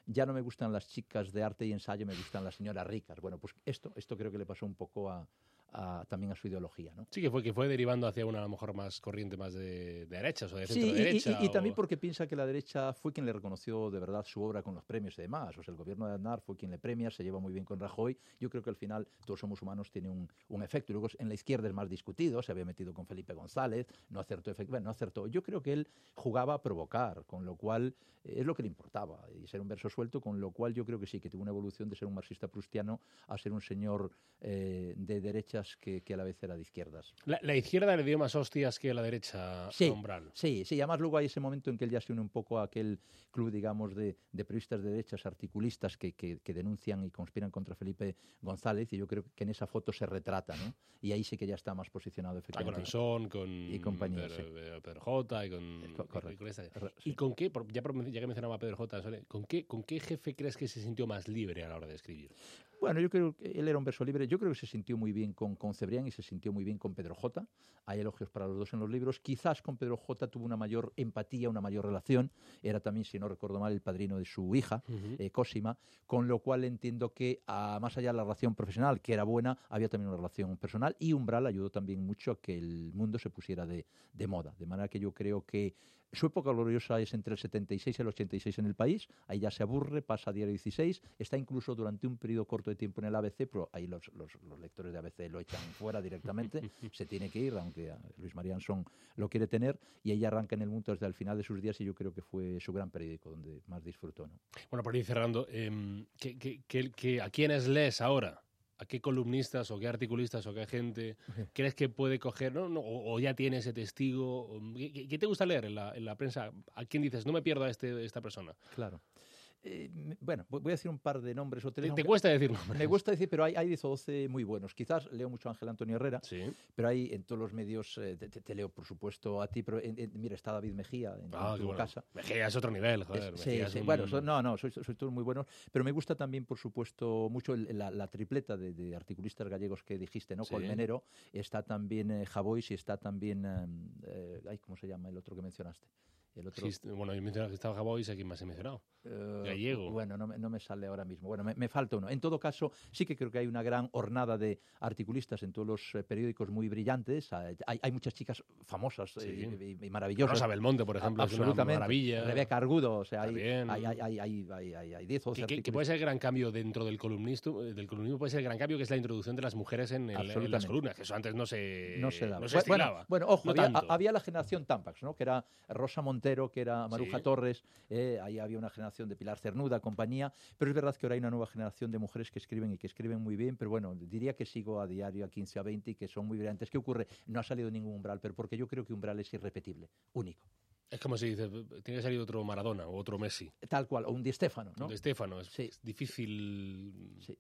ya no me gustan las chicas de arte y ensayo, me gustan las señoras ricas. Bueno, pues esto, esto creo que le pasó un poco a, a, también a su ideología, ¿no? Sí, que fue, que fue derivando hacia una a lo mejor más corriente más de, de derechas o de Sí, centro y, derecha. y, y o... también porque piensa que la derecha fue quien le reconoció de verdad su obra con los premios y demás. O sea, el gobierno de Aznar fue quien le premia, se lleva muy bien con Rajoy. Yo creo que al final todos somos humanos, tiene un, un efecto. Y luego en la izquierda es más discutido, se había metido con Felipe González, no acertó, bueno, no acertó. Yo creo que él jugaba a provocar, con lo cual eh, es lo que le importaba, y ser un verso suelto, con lo cual yo creo que sí, que tuvo una evolución de ser un marxista prustiano a ser un señor eh, de derechas que, que a la vez era de izquierdas. La, la izquierda le dio más hostias que la derecha sí, a Umbral. Sí, sí, además luego hay ese momento en que él ya se une un poco a aquel club, digamos, de, de periodistas de derechas, articulistas que, que, que denuncian y conspiran contra Felipe González, y yo creo que en esa foto se retrata, ¿no? Y ahí sí que ya está más posicionado, efectivamente. Ah, con Ansón, con y compañía, Pedro, sí. Pedro J. y con, Correcto. y con esta. Sí. ¿Y con qué, ya, ya que mencionaba a Pedro J., ¿con qué, ¿con qué jefe crees que se sintió más libre a la hora de escribir? Bueno, yo creo que él era un verso libre. Yo creo que se sintió muy bien con, con Cebrián y se sintió muy bien con Pedro J. Hay elogios para los dos en los libros. Quizás con Pedro J. tuvo una mayor empatía, una mayor relación. Era también, si no recuerdo mal, el padrino de su hija, uh-huh. eh, Cosima, con lo cual entiendo que, a, más allá de la relación profesional, que era buena, había también una relación personal, y Umbral ayudó también mucho a que el mundo se pusiera de, de moda. De manera que yo creo que su época gloriosa es entre el setenta y seis y el ochenta y seis en el país. Ahí ya se aburre, pasa a Diario dieciséis, está incluso durante un periodo corto de tiempo en el A B C, pero ahí los, los, los lectores de A B C lo echan fuera directamente, se tiene que ir, aunque Luis María Ansón lo quiere tener, y ahí arranca en el mundo desde el final de sus días, y yo creo que fue su gran periódico donde más disfrutó, ¿no? Bueno, por ir cerrando, eh, ¿qué, qué, qué, qué, ¿a quiénes lees ahora? ¿A qué columnistas o qué articulistas o qué gente crees que puede coger, ¿no? No, o, o ya tiene ese testigo? ¿Qué, qué te gusta leer en la, en la prensa? ¿A quién dices, no me pierdo a este, esta persona? Claro. Eh, bueno, voy a decir un par de nombres o tres. ¿Te, te cuesta decir nombres? Me cuesta decir, pero hay, hay diez o doce muy buenos. Quizás leo mucho a Ángel Antonio Herrera, sí. Pero hay en todos los medios, eh, te, te leo por supuesto a ti, pero en, en, mira, está David Mejía en, ah, en tu bueno. casa. Mejía es otro nivel, joder. Es, sí, sí. Un... Bueno, so, no, no, sois, sois todos muy buenos, pero me gusta también, por supuesto, mucho el, la, la tripleta de, de articulistas gallegos que dijiste, ¿no? Sí. Colmenero, está también eh, Javois y está también, eh, ay, ¿cómo se llama el otro que mencionaste? El otro... Sí, bueno, yo mencionaba que estaba Javois, ¿a quién más he mencionado? Uh, Gallego. Bueno, no me, no me sale ahora mismo. Bueno, me, me falta uno. En todo caso, sí que creo que hay una gran hornada de articulistas en todos los eh, periódicos muy brillantes. Hay, hay muchas chicas famosas sí. eh, y, y maravillosas. Rosa Belmonte, por ejemplo, absolutamente. Es una maravilla. Rebeca Argudo, o sea, hay diez hay, hay, hay, hay, hay, hay, hay diez o doce que, que puede ser el gran cambio dentro del columnismo, del columnismo puede ser el gran cambio, que es la introducción de las mujeres en, el, en las columnas, que eso antes no se, no se daba. No se estilaba. Bueno, bueno, ojo, no había, había la generación Tampax, ¿no? Que era Rosa Montero, que era Maruja sí. Torres, eh, ahí había una generación de Pilar Cernuda, compañía, pero es verdad que ahora hay una nueva generación de mujeres que escriben y que escriben muy bien, pero bueno, diría que sigo a diario a quince a veinte y que son muy brillantes. ¿Qué ocurre? No ha salido ningún Umbral, pero porque yo creo que Umbral es irrepetible, único. Es como se dice, tiene que salir otro Maradona o otro Messi. Tal cual, o un Di Stéfano, ¿no? Un Di Stéfano, es, sí. es difícil... Sí.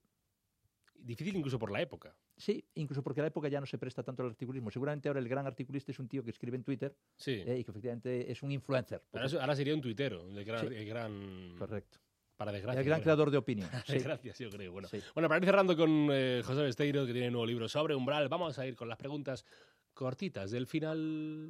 Difícil incluso por la época. Sí, incluso porque la época ya no se presta tanto al articulismo. Seguramente ahora el gran articulista es un tío que escribe en Twitter sí. eh, y que efectivamente es un influencer. Ahora, ahora sería un tuitero, el gran... Sí. El gran... Correcto. Para desgracia. El gran creo. creador de opinión. Sí. Gracias, yo creo. Bueno, sí. bueno, para ir cerrando con eh, José Besteiro, que tiene un nuevo libro sobre Umbral, vamos a ir con las preguntas cortitas del final...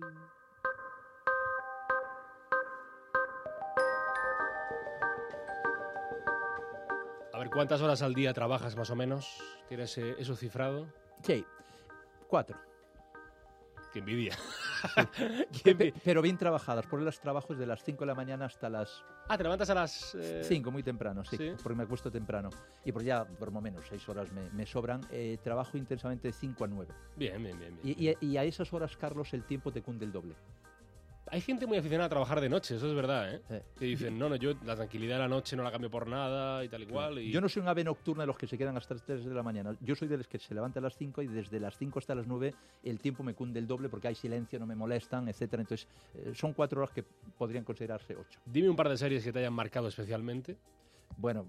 A ver, ¿cuántas horas al día trabajas más o menos? ¿Tienes eh, eso cifrado? Sí, cuatro. Qué envidia. Sí. Qué envidia. Pero bien trabajadas, por los trabajos de las cinco de la mañana hasta las... Ah, ¿te levantas a las...? Eh... cinco, muy temprano, sí, sí, porque me acuesto temprano. Y por ya duermo menos, seis horas me, me sobran. Eh, trabajo intensamente de cinco a nueve. Bien, bien, bien. bien, y, bien. Y, y a esas horas, Carlos, el tiempo te cunde el doble. Hay gente muy aficionada a trabajar de noche, eso es verdad, ¿eh? Eh. Que dicen, no, no, yo la tranquilidad de la noche no la cambio por nada y tal y cual. Y... Yo no soy un ave nocturna de los que se quedan hasta las tres de la mañana. Yo soy de los que se levantan a las cinco y desde las cinco hasta las nueve el tiempo me cunde el doble porque hay silencio, no me molestan, etcétera. Entonces, eh, son cuatro horas que podrían considerarse ocho. Dime un par de series que te hayan marcado especialmente. Bueno...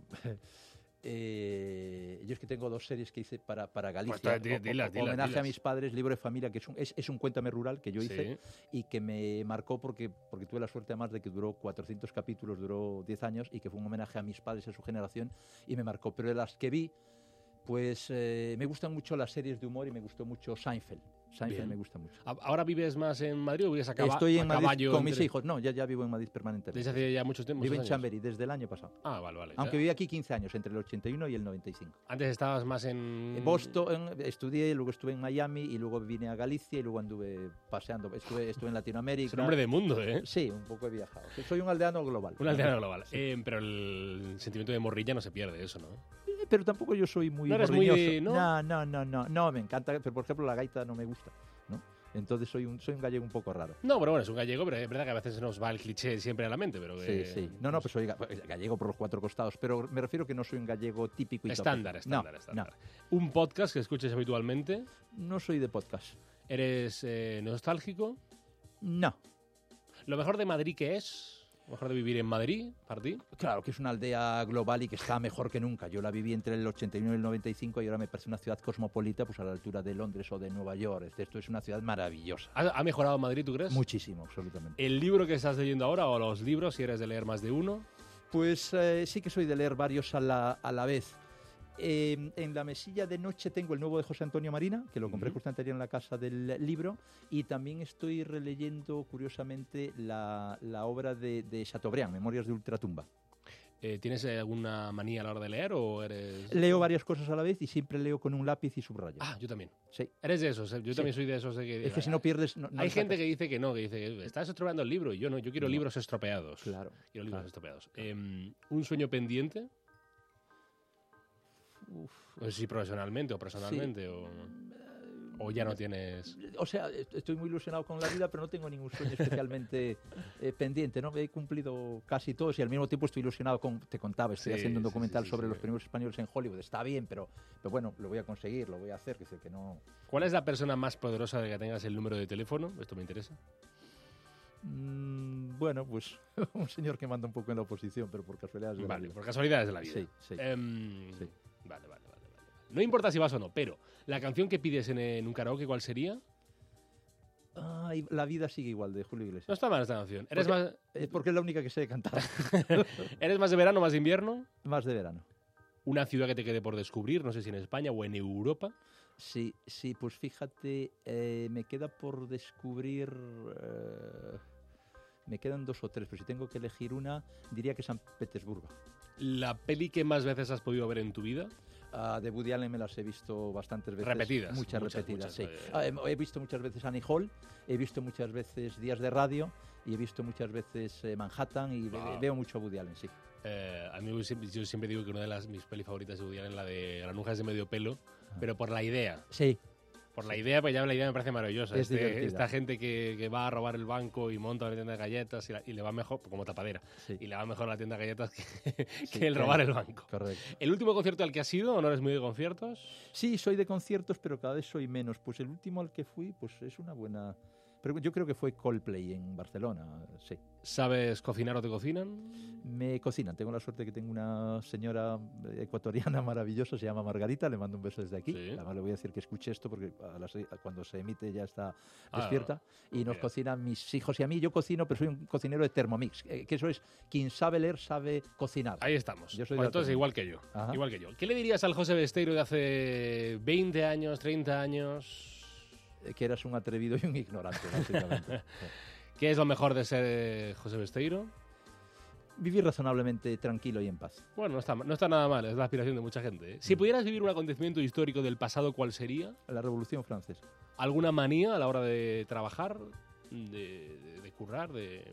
Eh, yo es que tengo dos series que hice para, para Galicia. Pues, dilas, dilas, homenaje dilas. a mis padres, Libro de Familia, que es un, es, es un Cuéntame Rural que yo hice sí. y que me marcó porque, porque tuve la suerte además de que duró cuatrocientos capítulos, duró diez años y que fue un homenaje a mis padres, a su generación, y me marcó. Pero de las que vi, pues eh, me gustan mucho las series de humor y me gustó mucho Seinfeld. Seinfeld Bien. me gusta mucho. A- ¿Ahora vives más en Madrid o vives a, caba- Estoy a en Madrid caballo? con mis entre- hijos. No, ya, ya vivo en Madrid permanentemente. Desde hace ya mucho tiempo. Vivo en muchos años. Chamberí desde el año pasado. Ah, vale, vale. Aunque viví aquí quince años, entre el ochenta y uno y el noventa y cinco. Antes estabas más en... En Boston estudié, luego estuve en Miami y luego vine a Galicia y luego anduve paseando. Estuve, estuve en Latinoamérica. Es un hombre de mundo, ¿eh? Sí, un poco he viajado. Soy un aldeano global. Un aldeano global. Eh, pero el sentimiento de morrilla no se pierde, eso, ¿no? Eh, Pero tampoco yo soy muy No eres muy morriñoso. de- ¿no? no, no, no, no, no, me encanta. Pero por ejemplo la gaita no me gusta, ¿no? Entonces soy un, soy un gallego un poco raro. No, pero bueno, es un gallego, pero es verdad que a veces nos va el cliché siempre a la mente, pero que... Sí, sí. No, no, pues soy ga- gallego por los cuatro costados, pero me refiero que no soy un gallego típico y Estándar, tópico. estándar, no, estándar. Un podcast que escuches habitualmente. No, no soy de podcast. ¿Eres eh, nostálgico? No. ¿Lo mejor de Madrid qué es? ¿Lo mejor de vivir en Madrid, para ti? Claro que es una aldea global y que está mejor que nunca. Yo la viví entre el ochenta y uno y el noventa y cinco y ahora me parece una ciudad cosmopolita, pues a la altura de Londres o de Nueva York. Esto es una ciudad maravillosa. ¿Ha, ha mejorado Madrid, tú crees? Muchísimo, absolutamente. ¿El libro que estás leyendo ahora o los libros, si eres de leer más de uno? Pues eh, sí que soy de leer varios a la, a la vez. Eh, en la mesilla de noche tengo el nuevo de José Antonio Marina, que lo compré Ujú. justamente ayer en la casa del libro, y también estoy releyendo, curiosamente, la, la obra de, de Chateaubriand, Memorias de Ultratumba. Eh, ¿Tienes eh, alguna manía a la hora de leer o eres...? Leo varias cosas a la vez y siempre leo con un lápiz y subrayo. Ah, yo también. Sí. Eres de esos, eh, yo Sí. también soy de esos de que... Es que si no pierdes... no- no Hay le gente sacas- que dice que no, que dice que estás estropeando el libro y yo no, yo quiero No. libros estropeados. Claro. Quiero libros claro. estropeados. Em, ¿Un sueño pendiente? No sé si profesionalmente o personalmente o, o ya no tienes... O sea, est- estoy muy ilusionado con la vida, pero no tengo ningún sueño especialmente eh, pendiente, ¿no? He cumplido casi todos y al mismo tiempo estoy ilusionado con... Te contaba, estoy Sí, haciendo un sí, sí, documental sí, sobre sí. los primeros españoles en Hollywood. Está bien, pero, pero bueno, lo voy a conseguir, lo voy a hacer, que sé que no... ¿Cuál es la persona más poderosa de que tengas el número de teléfono? Esto me interesa. Mm, bueno, pues un señor que manda un poco en la oposición, pero por casualidad. Vale, por casualidades de la vida. Sí, sí. Em, Sí. Vale, vale, vale, vale. No importa si vas o no, pero la canción que pides en, en un karaoke, ¿cuál sería? Ay, la vida sigue igual, de Julio No Iglesias. está mal esta canción. ¿Eres Porque- más, Es porque es la única que sé cantar. ¿Eres más de verano o más de invierno? Más de verano. ¿Una ciudad que te quede por descubrir? No sé si en España o en Europa. Sí, sí, pues fíjate, eh, me queda por descubrir... eh, me quedan dos o tres, pero si tengo que elegir una, diría que San Petersburgo. ¿La peli que más veces has podido ver en tu vida? Ah, de Woody Allen me las he visto bastantes veces. Repetidas, Muchas, muchas, repetidas, muchas, sí. eh. Ah, he, he visto muchas veces Annie Hall, he visto muchas veces Días de Radio y he visto muchas veces eh, Manhattan y ve- Wow. veo mucho a Woody Allen, sí. Eh, a mí yo siempre, yo siempre digo que una de las mis pelis favoritas de Woody Allen es la de Granujas de medio pelo, pero por la idea. Sí, Por la idea, pues ya la idea me parece maravillosa. Es Este- divertida. esta gente que, que va a robar el banco y monta una tienda de galletas y, la- y le va mejor, como tapadera, sí. y le va mejor la tienda de galletas que, Sí, que el claro. robar el banco. Correcto. ¿El último concierto al que has ido o no eres muy de conciertos? Sí, soy de conciertos, pero cada vez soy menos. Pues el último al que fui, pues es una buena... Pero yo creo que fue Coldplay en Barcelona, sí. ¿Sabes cocinar o te cocinan? Me cocinan. Tengo la suerte que tengo una señora ecuatoriana maravillosa, se llama Margarita, le mando un beso desde aquí. Sí. Además le voy a decir que escuche esto porque a las seis- cuando se emite ya está Ah, despierta. Y nos mira. cocinan mis hijos y a mí. Yo cocino, pero soy un cocinero de Thermomix. eh, que eso es, quien sabe leer sabe cocinar. Ahí estamos. Yo soy Bueno, de entonces Ateneo. igual que yo. Ajá. Igual que yo. ¿Qué le dirías al José Besteiro de hace veinte años, treinta años? Eh, Que eras un atrevido y un ignorante, básicamente. Sí. ¿Qué es lo mejor de ser eh, José Besteiro? Vivir razonablemente tranquilo y en paz. Bueno, no está, ma- no está nada mal, es la aspiración de mucha gente. ¿eh? Si pudieras vivir un acontecimiento histórico del pasado, ¿cuál sería? La Revolución Francesa. ¿Alguna manía a la hora de trabajar, de, de- de currar, de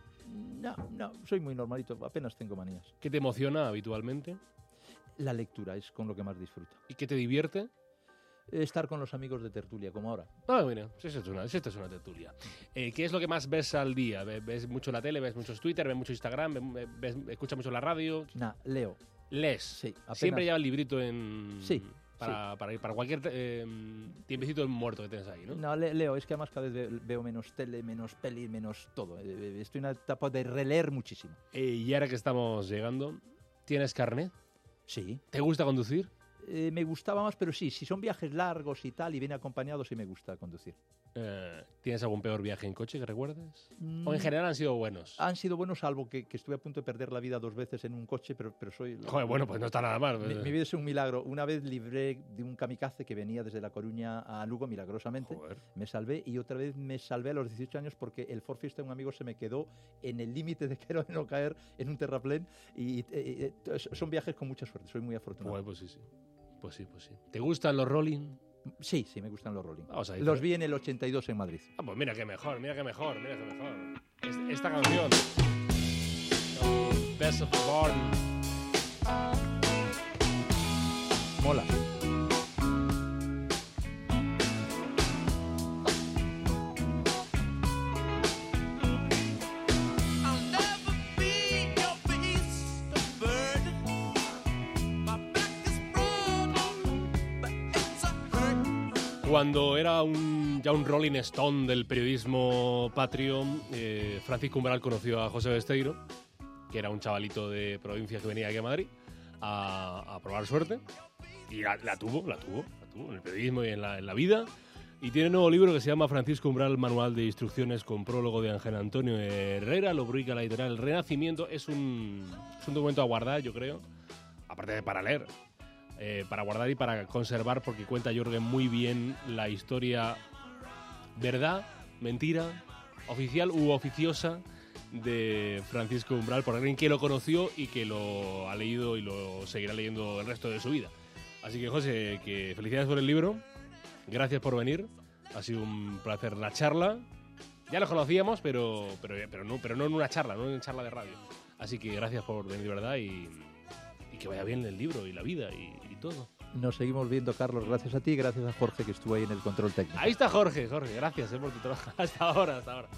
No, no, soy muy normalito, apenas tengo manías. qué te emociona habitualmente La lectura es con lo que más disfruto. y qué te divierte? Estar con los amigos de tertulia, como ahora. Ah, mira, si esto es una, si esto es una tertulia. Eh, ¿Qué es lo que más ves al día? ¿Ve- ¿Ves mucho la tele, ves muchos Twitter, ves mucho Instagram, ves, ves- escuchas mucho la radio? Nah, leo. ¿Lees? Sí, apenas. Siempre lleva el librito en... Sí, Para, para, ir- para cualquier eh, tiempecito muerto que tienes ahí, ¿no? No, le- leo, es que además cada vez ve- veo menos tele, menos peli, menos todo. Eh, Estoy en una etapa de releer muchísimo. Eh, y ahora que estamos llegando, ¿tienes carnet? Sí. ¿Te gusta conducir? eh, me gustaba más, pero sí, si son viajes largos y tal, y bien acompañados, sí me gusta conducir. Eh, ¿Tienes algún peor viaje en coche que recuerdes? Mm, ¿O en general han sido buenos? Han sido buenos, salvo que, que estuve a punto de perder la vida dos veces en un coche, pero, pero soy... Joder, bueno, pues no está nada mal. Mi, mi vida es un milagro. Una vez libré de un kamikaze que venía desde La Coruña a Lugo, milagrosamente. Joder. Me salvé, y otra vez me salvé a los dieciocho años porque el Ford Fiesta de un amigo se me quedó en el límite de que era de no caer en un terraplén. Y eh, eh, son viajes con mucha suerte, soy muy afortunado. Joder, pues sí, sí. Pues sí, pues sí. ¿Te gustan los Rolling? Sí, sí, me gustan los Rolling. Vamos a ir. Los vi en el ochenta y dos en Madrid. Ah, pues mira qué mejor, mira qué mejor, mira qué mejor. Es- Esta canción. Best of the Barn. Mola. Cuando era un, ya un Rolling Stone del periodismo patrio, eh, Francisco Umbral conoció a José Besteiro, que era un chavalito de provincia que venía aquí a Madrid a, a probar suerte. Y la, la tuvo, la tuvo, la tuvo en el periodismo y en la, en la vida. Y tiene un nuevo libro que se llama Francisco Umbral, Manual de Instrucciones, con prólogo de Ángel Antonio Herrera. Lo publica la editorial El Renacimiento. Es un, es un documento a guardar, yo creo, aparte de para leer. Eh, para guardar y para conservar, porque cuenta Jürgen muy bien la historia, verdad, mentira, oficial u oficiosa, de Francisco Umbral, por alguien que lo conoció y que lo ha leído y lo seguirá leyendo el resto de su vida. Así que, José, que felicidades por el libro, gracias por venir, ha sido un placer la charla. Ya nos conocíamos, pero, pero, pero, no, pero no en una charla, no en una charla de radio. Así que gracias por venir, de verdad, y, y que vaya bien el libro y la vida y, y todo. Nos seguimos viendo, Carlos, gracias a ti y gracias a Jorge, que estuvo ahí en el control técnico. Ahí está Jorge, Jorge, gracias eh, por tu trabajo. Hasta ahora, hasta ahora.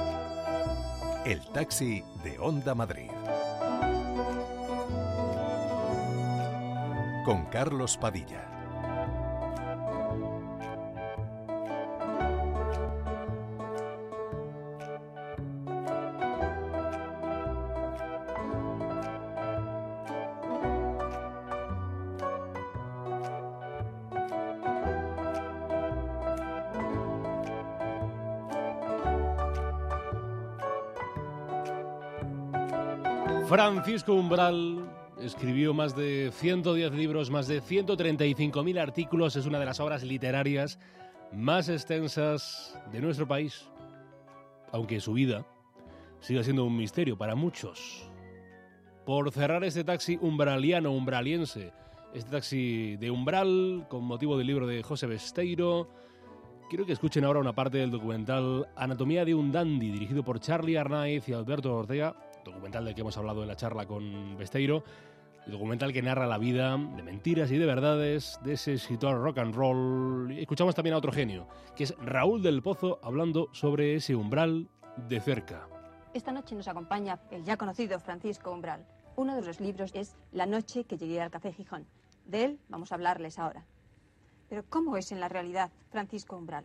El taxi de Onda Madrid. con Carlos Padilla. Francisco Umbral escribió más de ciento diez libros, más de ciento treinta y cinco mil artículos. Es una de las obras literarias más extensas de nuestro país, aunque su vida siga siendo un misterio para muchos. Por cerrar este taxi umbraliano, umbraliense, este taxi de umbral, con motivo del libro de José Besteiro, quiero que escuchen ahora una parte del documental Anatomía de un dandy, dirigido por Charlie Arnaiz y Alberto Ortega, documental del que hemos hablado en la charla con Besteiro, el documental que narra la vida de mentiras y de verdades de ese escritor rock and roll. Y escuchamos también a otro genio, que es Raúl del Pozo, hablando sobre ese umbral de cerca. Esta noche nos acompaña el ya conocido Francisco Umbral. Uno de los libros es La noche que llegué al Café Gijón. De él vamos a hablarles ahora. Pero ¿cómo es en la realidad Francisco Umbral?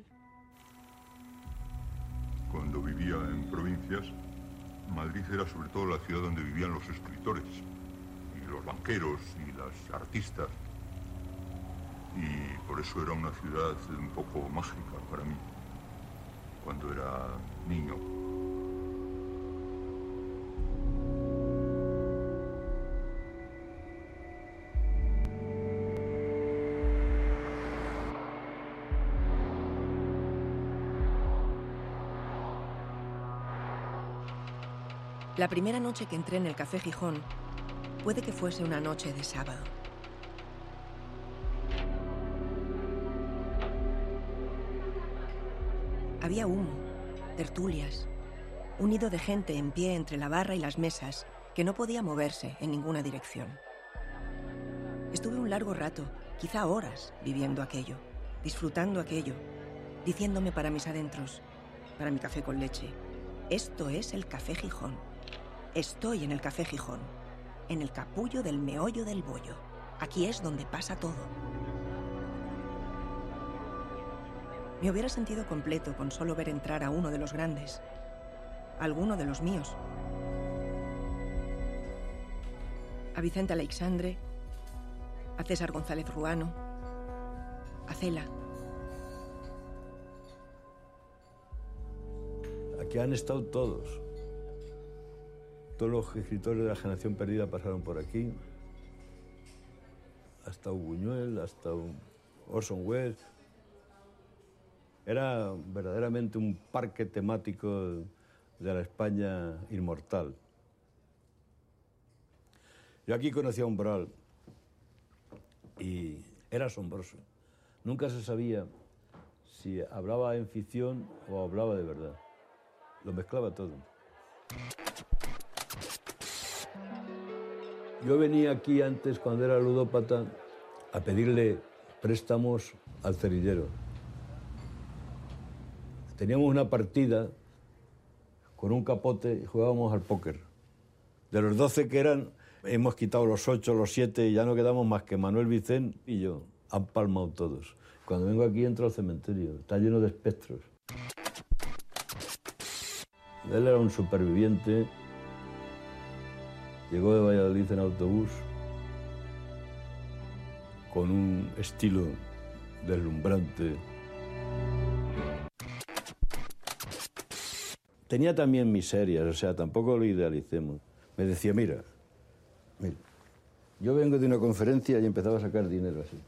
Cuando vivía en provincias, Madrid era sobre todo la ciudad donde vivían los escritores, y los banqueros, y las artistas. Y por eso era una ciudad un poco mágica para mí, cuando era niño. La primera noche que entré en el Café Gijón puede que fuese una noche de sábado. Había humo, tertulias, un nido de gente en pie entre la barra y las mesas que no podía moverse en ninguna dirección. Estuve un largo rato, quizá horas, viviendo aquello, disfrutando aquello, diciéndome para mis adentros, para mi café con leche, esto es el Café Gijón. Estoy en el Café Gijón, en el capullo del meollo del bollo. Aquí es donde pasa todo. Me hubiera sentido completo con solo ver entrar a uno de los grandes, a alguno de los míos. A Vicente Aleixandre, a César González Ruano, a Cela. Aquí han estado todos. Todos los escritores de la generación perdida pasaron por aquí. Hasta un Buñuel, hasta un Orson Welles. Era verdaderamente un parque temático de la España inmortal. Yo aquí conocí a Umbral y era asombroso. Nunca se sabía si hablaba en ficción o hablaba de verdad. Lo mezclaba todo. Yo venía aquí antes, cuando era ludópata, a pedirle préstamos al cerillero. Teníamos una partida con un capote y jugábamos al póker. De los doce que eran, hemos quitado los ocho, los siete y ya no quedamos más que Manuel Vicent y yo. Han palmado todos. Cuando vengo aquí entro al cementerio, está lleno de espectros. Él era un superviviente. Llegó de Valladolid en autobús con un estilo deslumbrante. Tenía también miserias, o sea, tampoco lo idealicemos. Me decía, mira, mira, yo vengo de una conferencia y empezaba a sacar dinero así.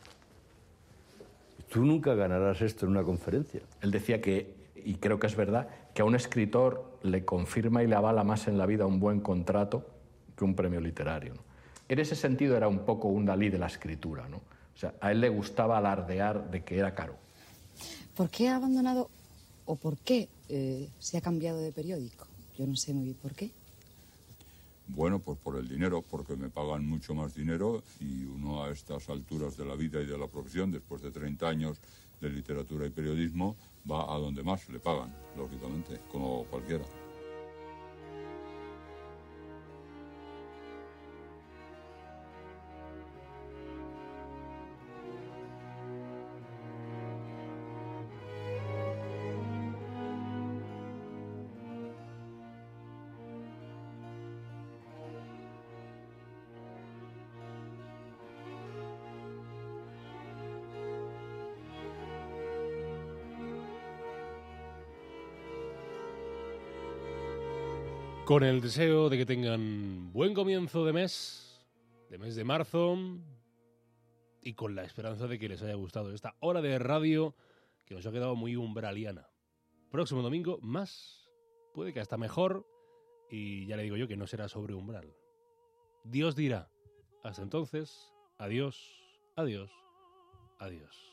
Tú nunca ganarás esto en una conferencia. Él decía que, y creo que es verdad, que a un escritor le confirma y le avala más en la vida un buen contrato que un premio literario, ¿no? En ese sentido era un poco un Dalí de la escritura, ¿no? O sea, a él le gustaba alardear de que era caro. ¿Por qué ha abandonado o por qué eh, se ha cambiado de periódico? Yo no sé muy bien por qué. Bueno, pues por el dinero, porque me pagan mucho más dinero y uno a estas alturas de la vida y de la profesión, después de treinta años de literatura y periodismo, va a donde más le pagan, lógicamente, como cualquiera. Con el deseo de que tengan buen comienzo de mes, de mes de marzo, y con la esperanza de que les haya gustado esta hora de radio que nos ha quedado muy umbraliana. Próximo domingo más, puede que hasta mejor, y ya le digo yo que no será sobre umbral. Dios dirá. Hasta entonces, adiós, adiós, adiós.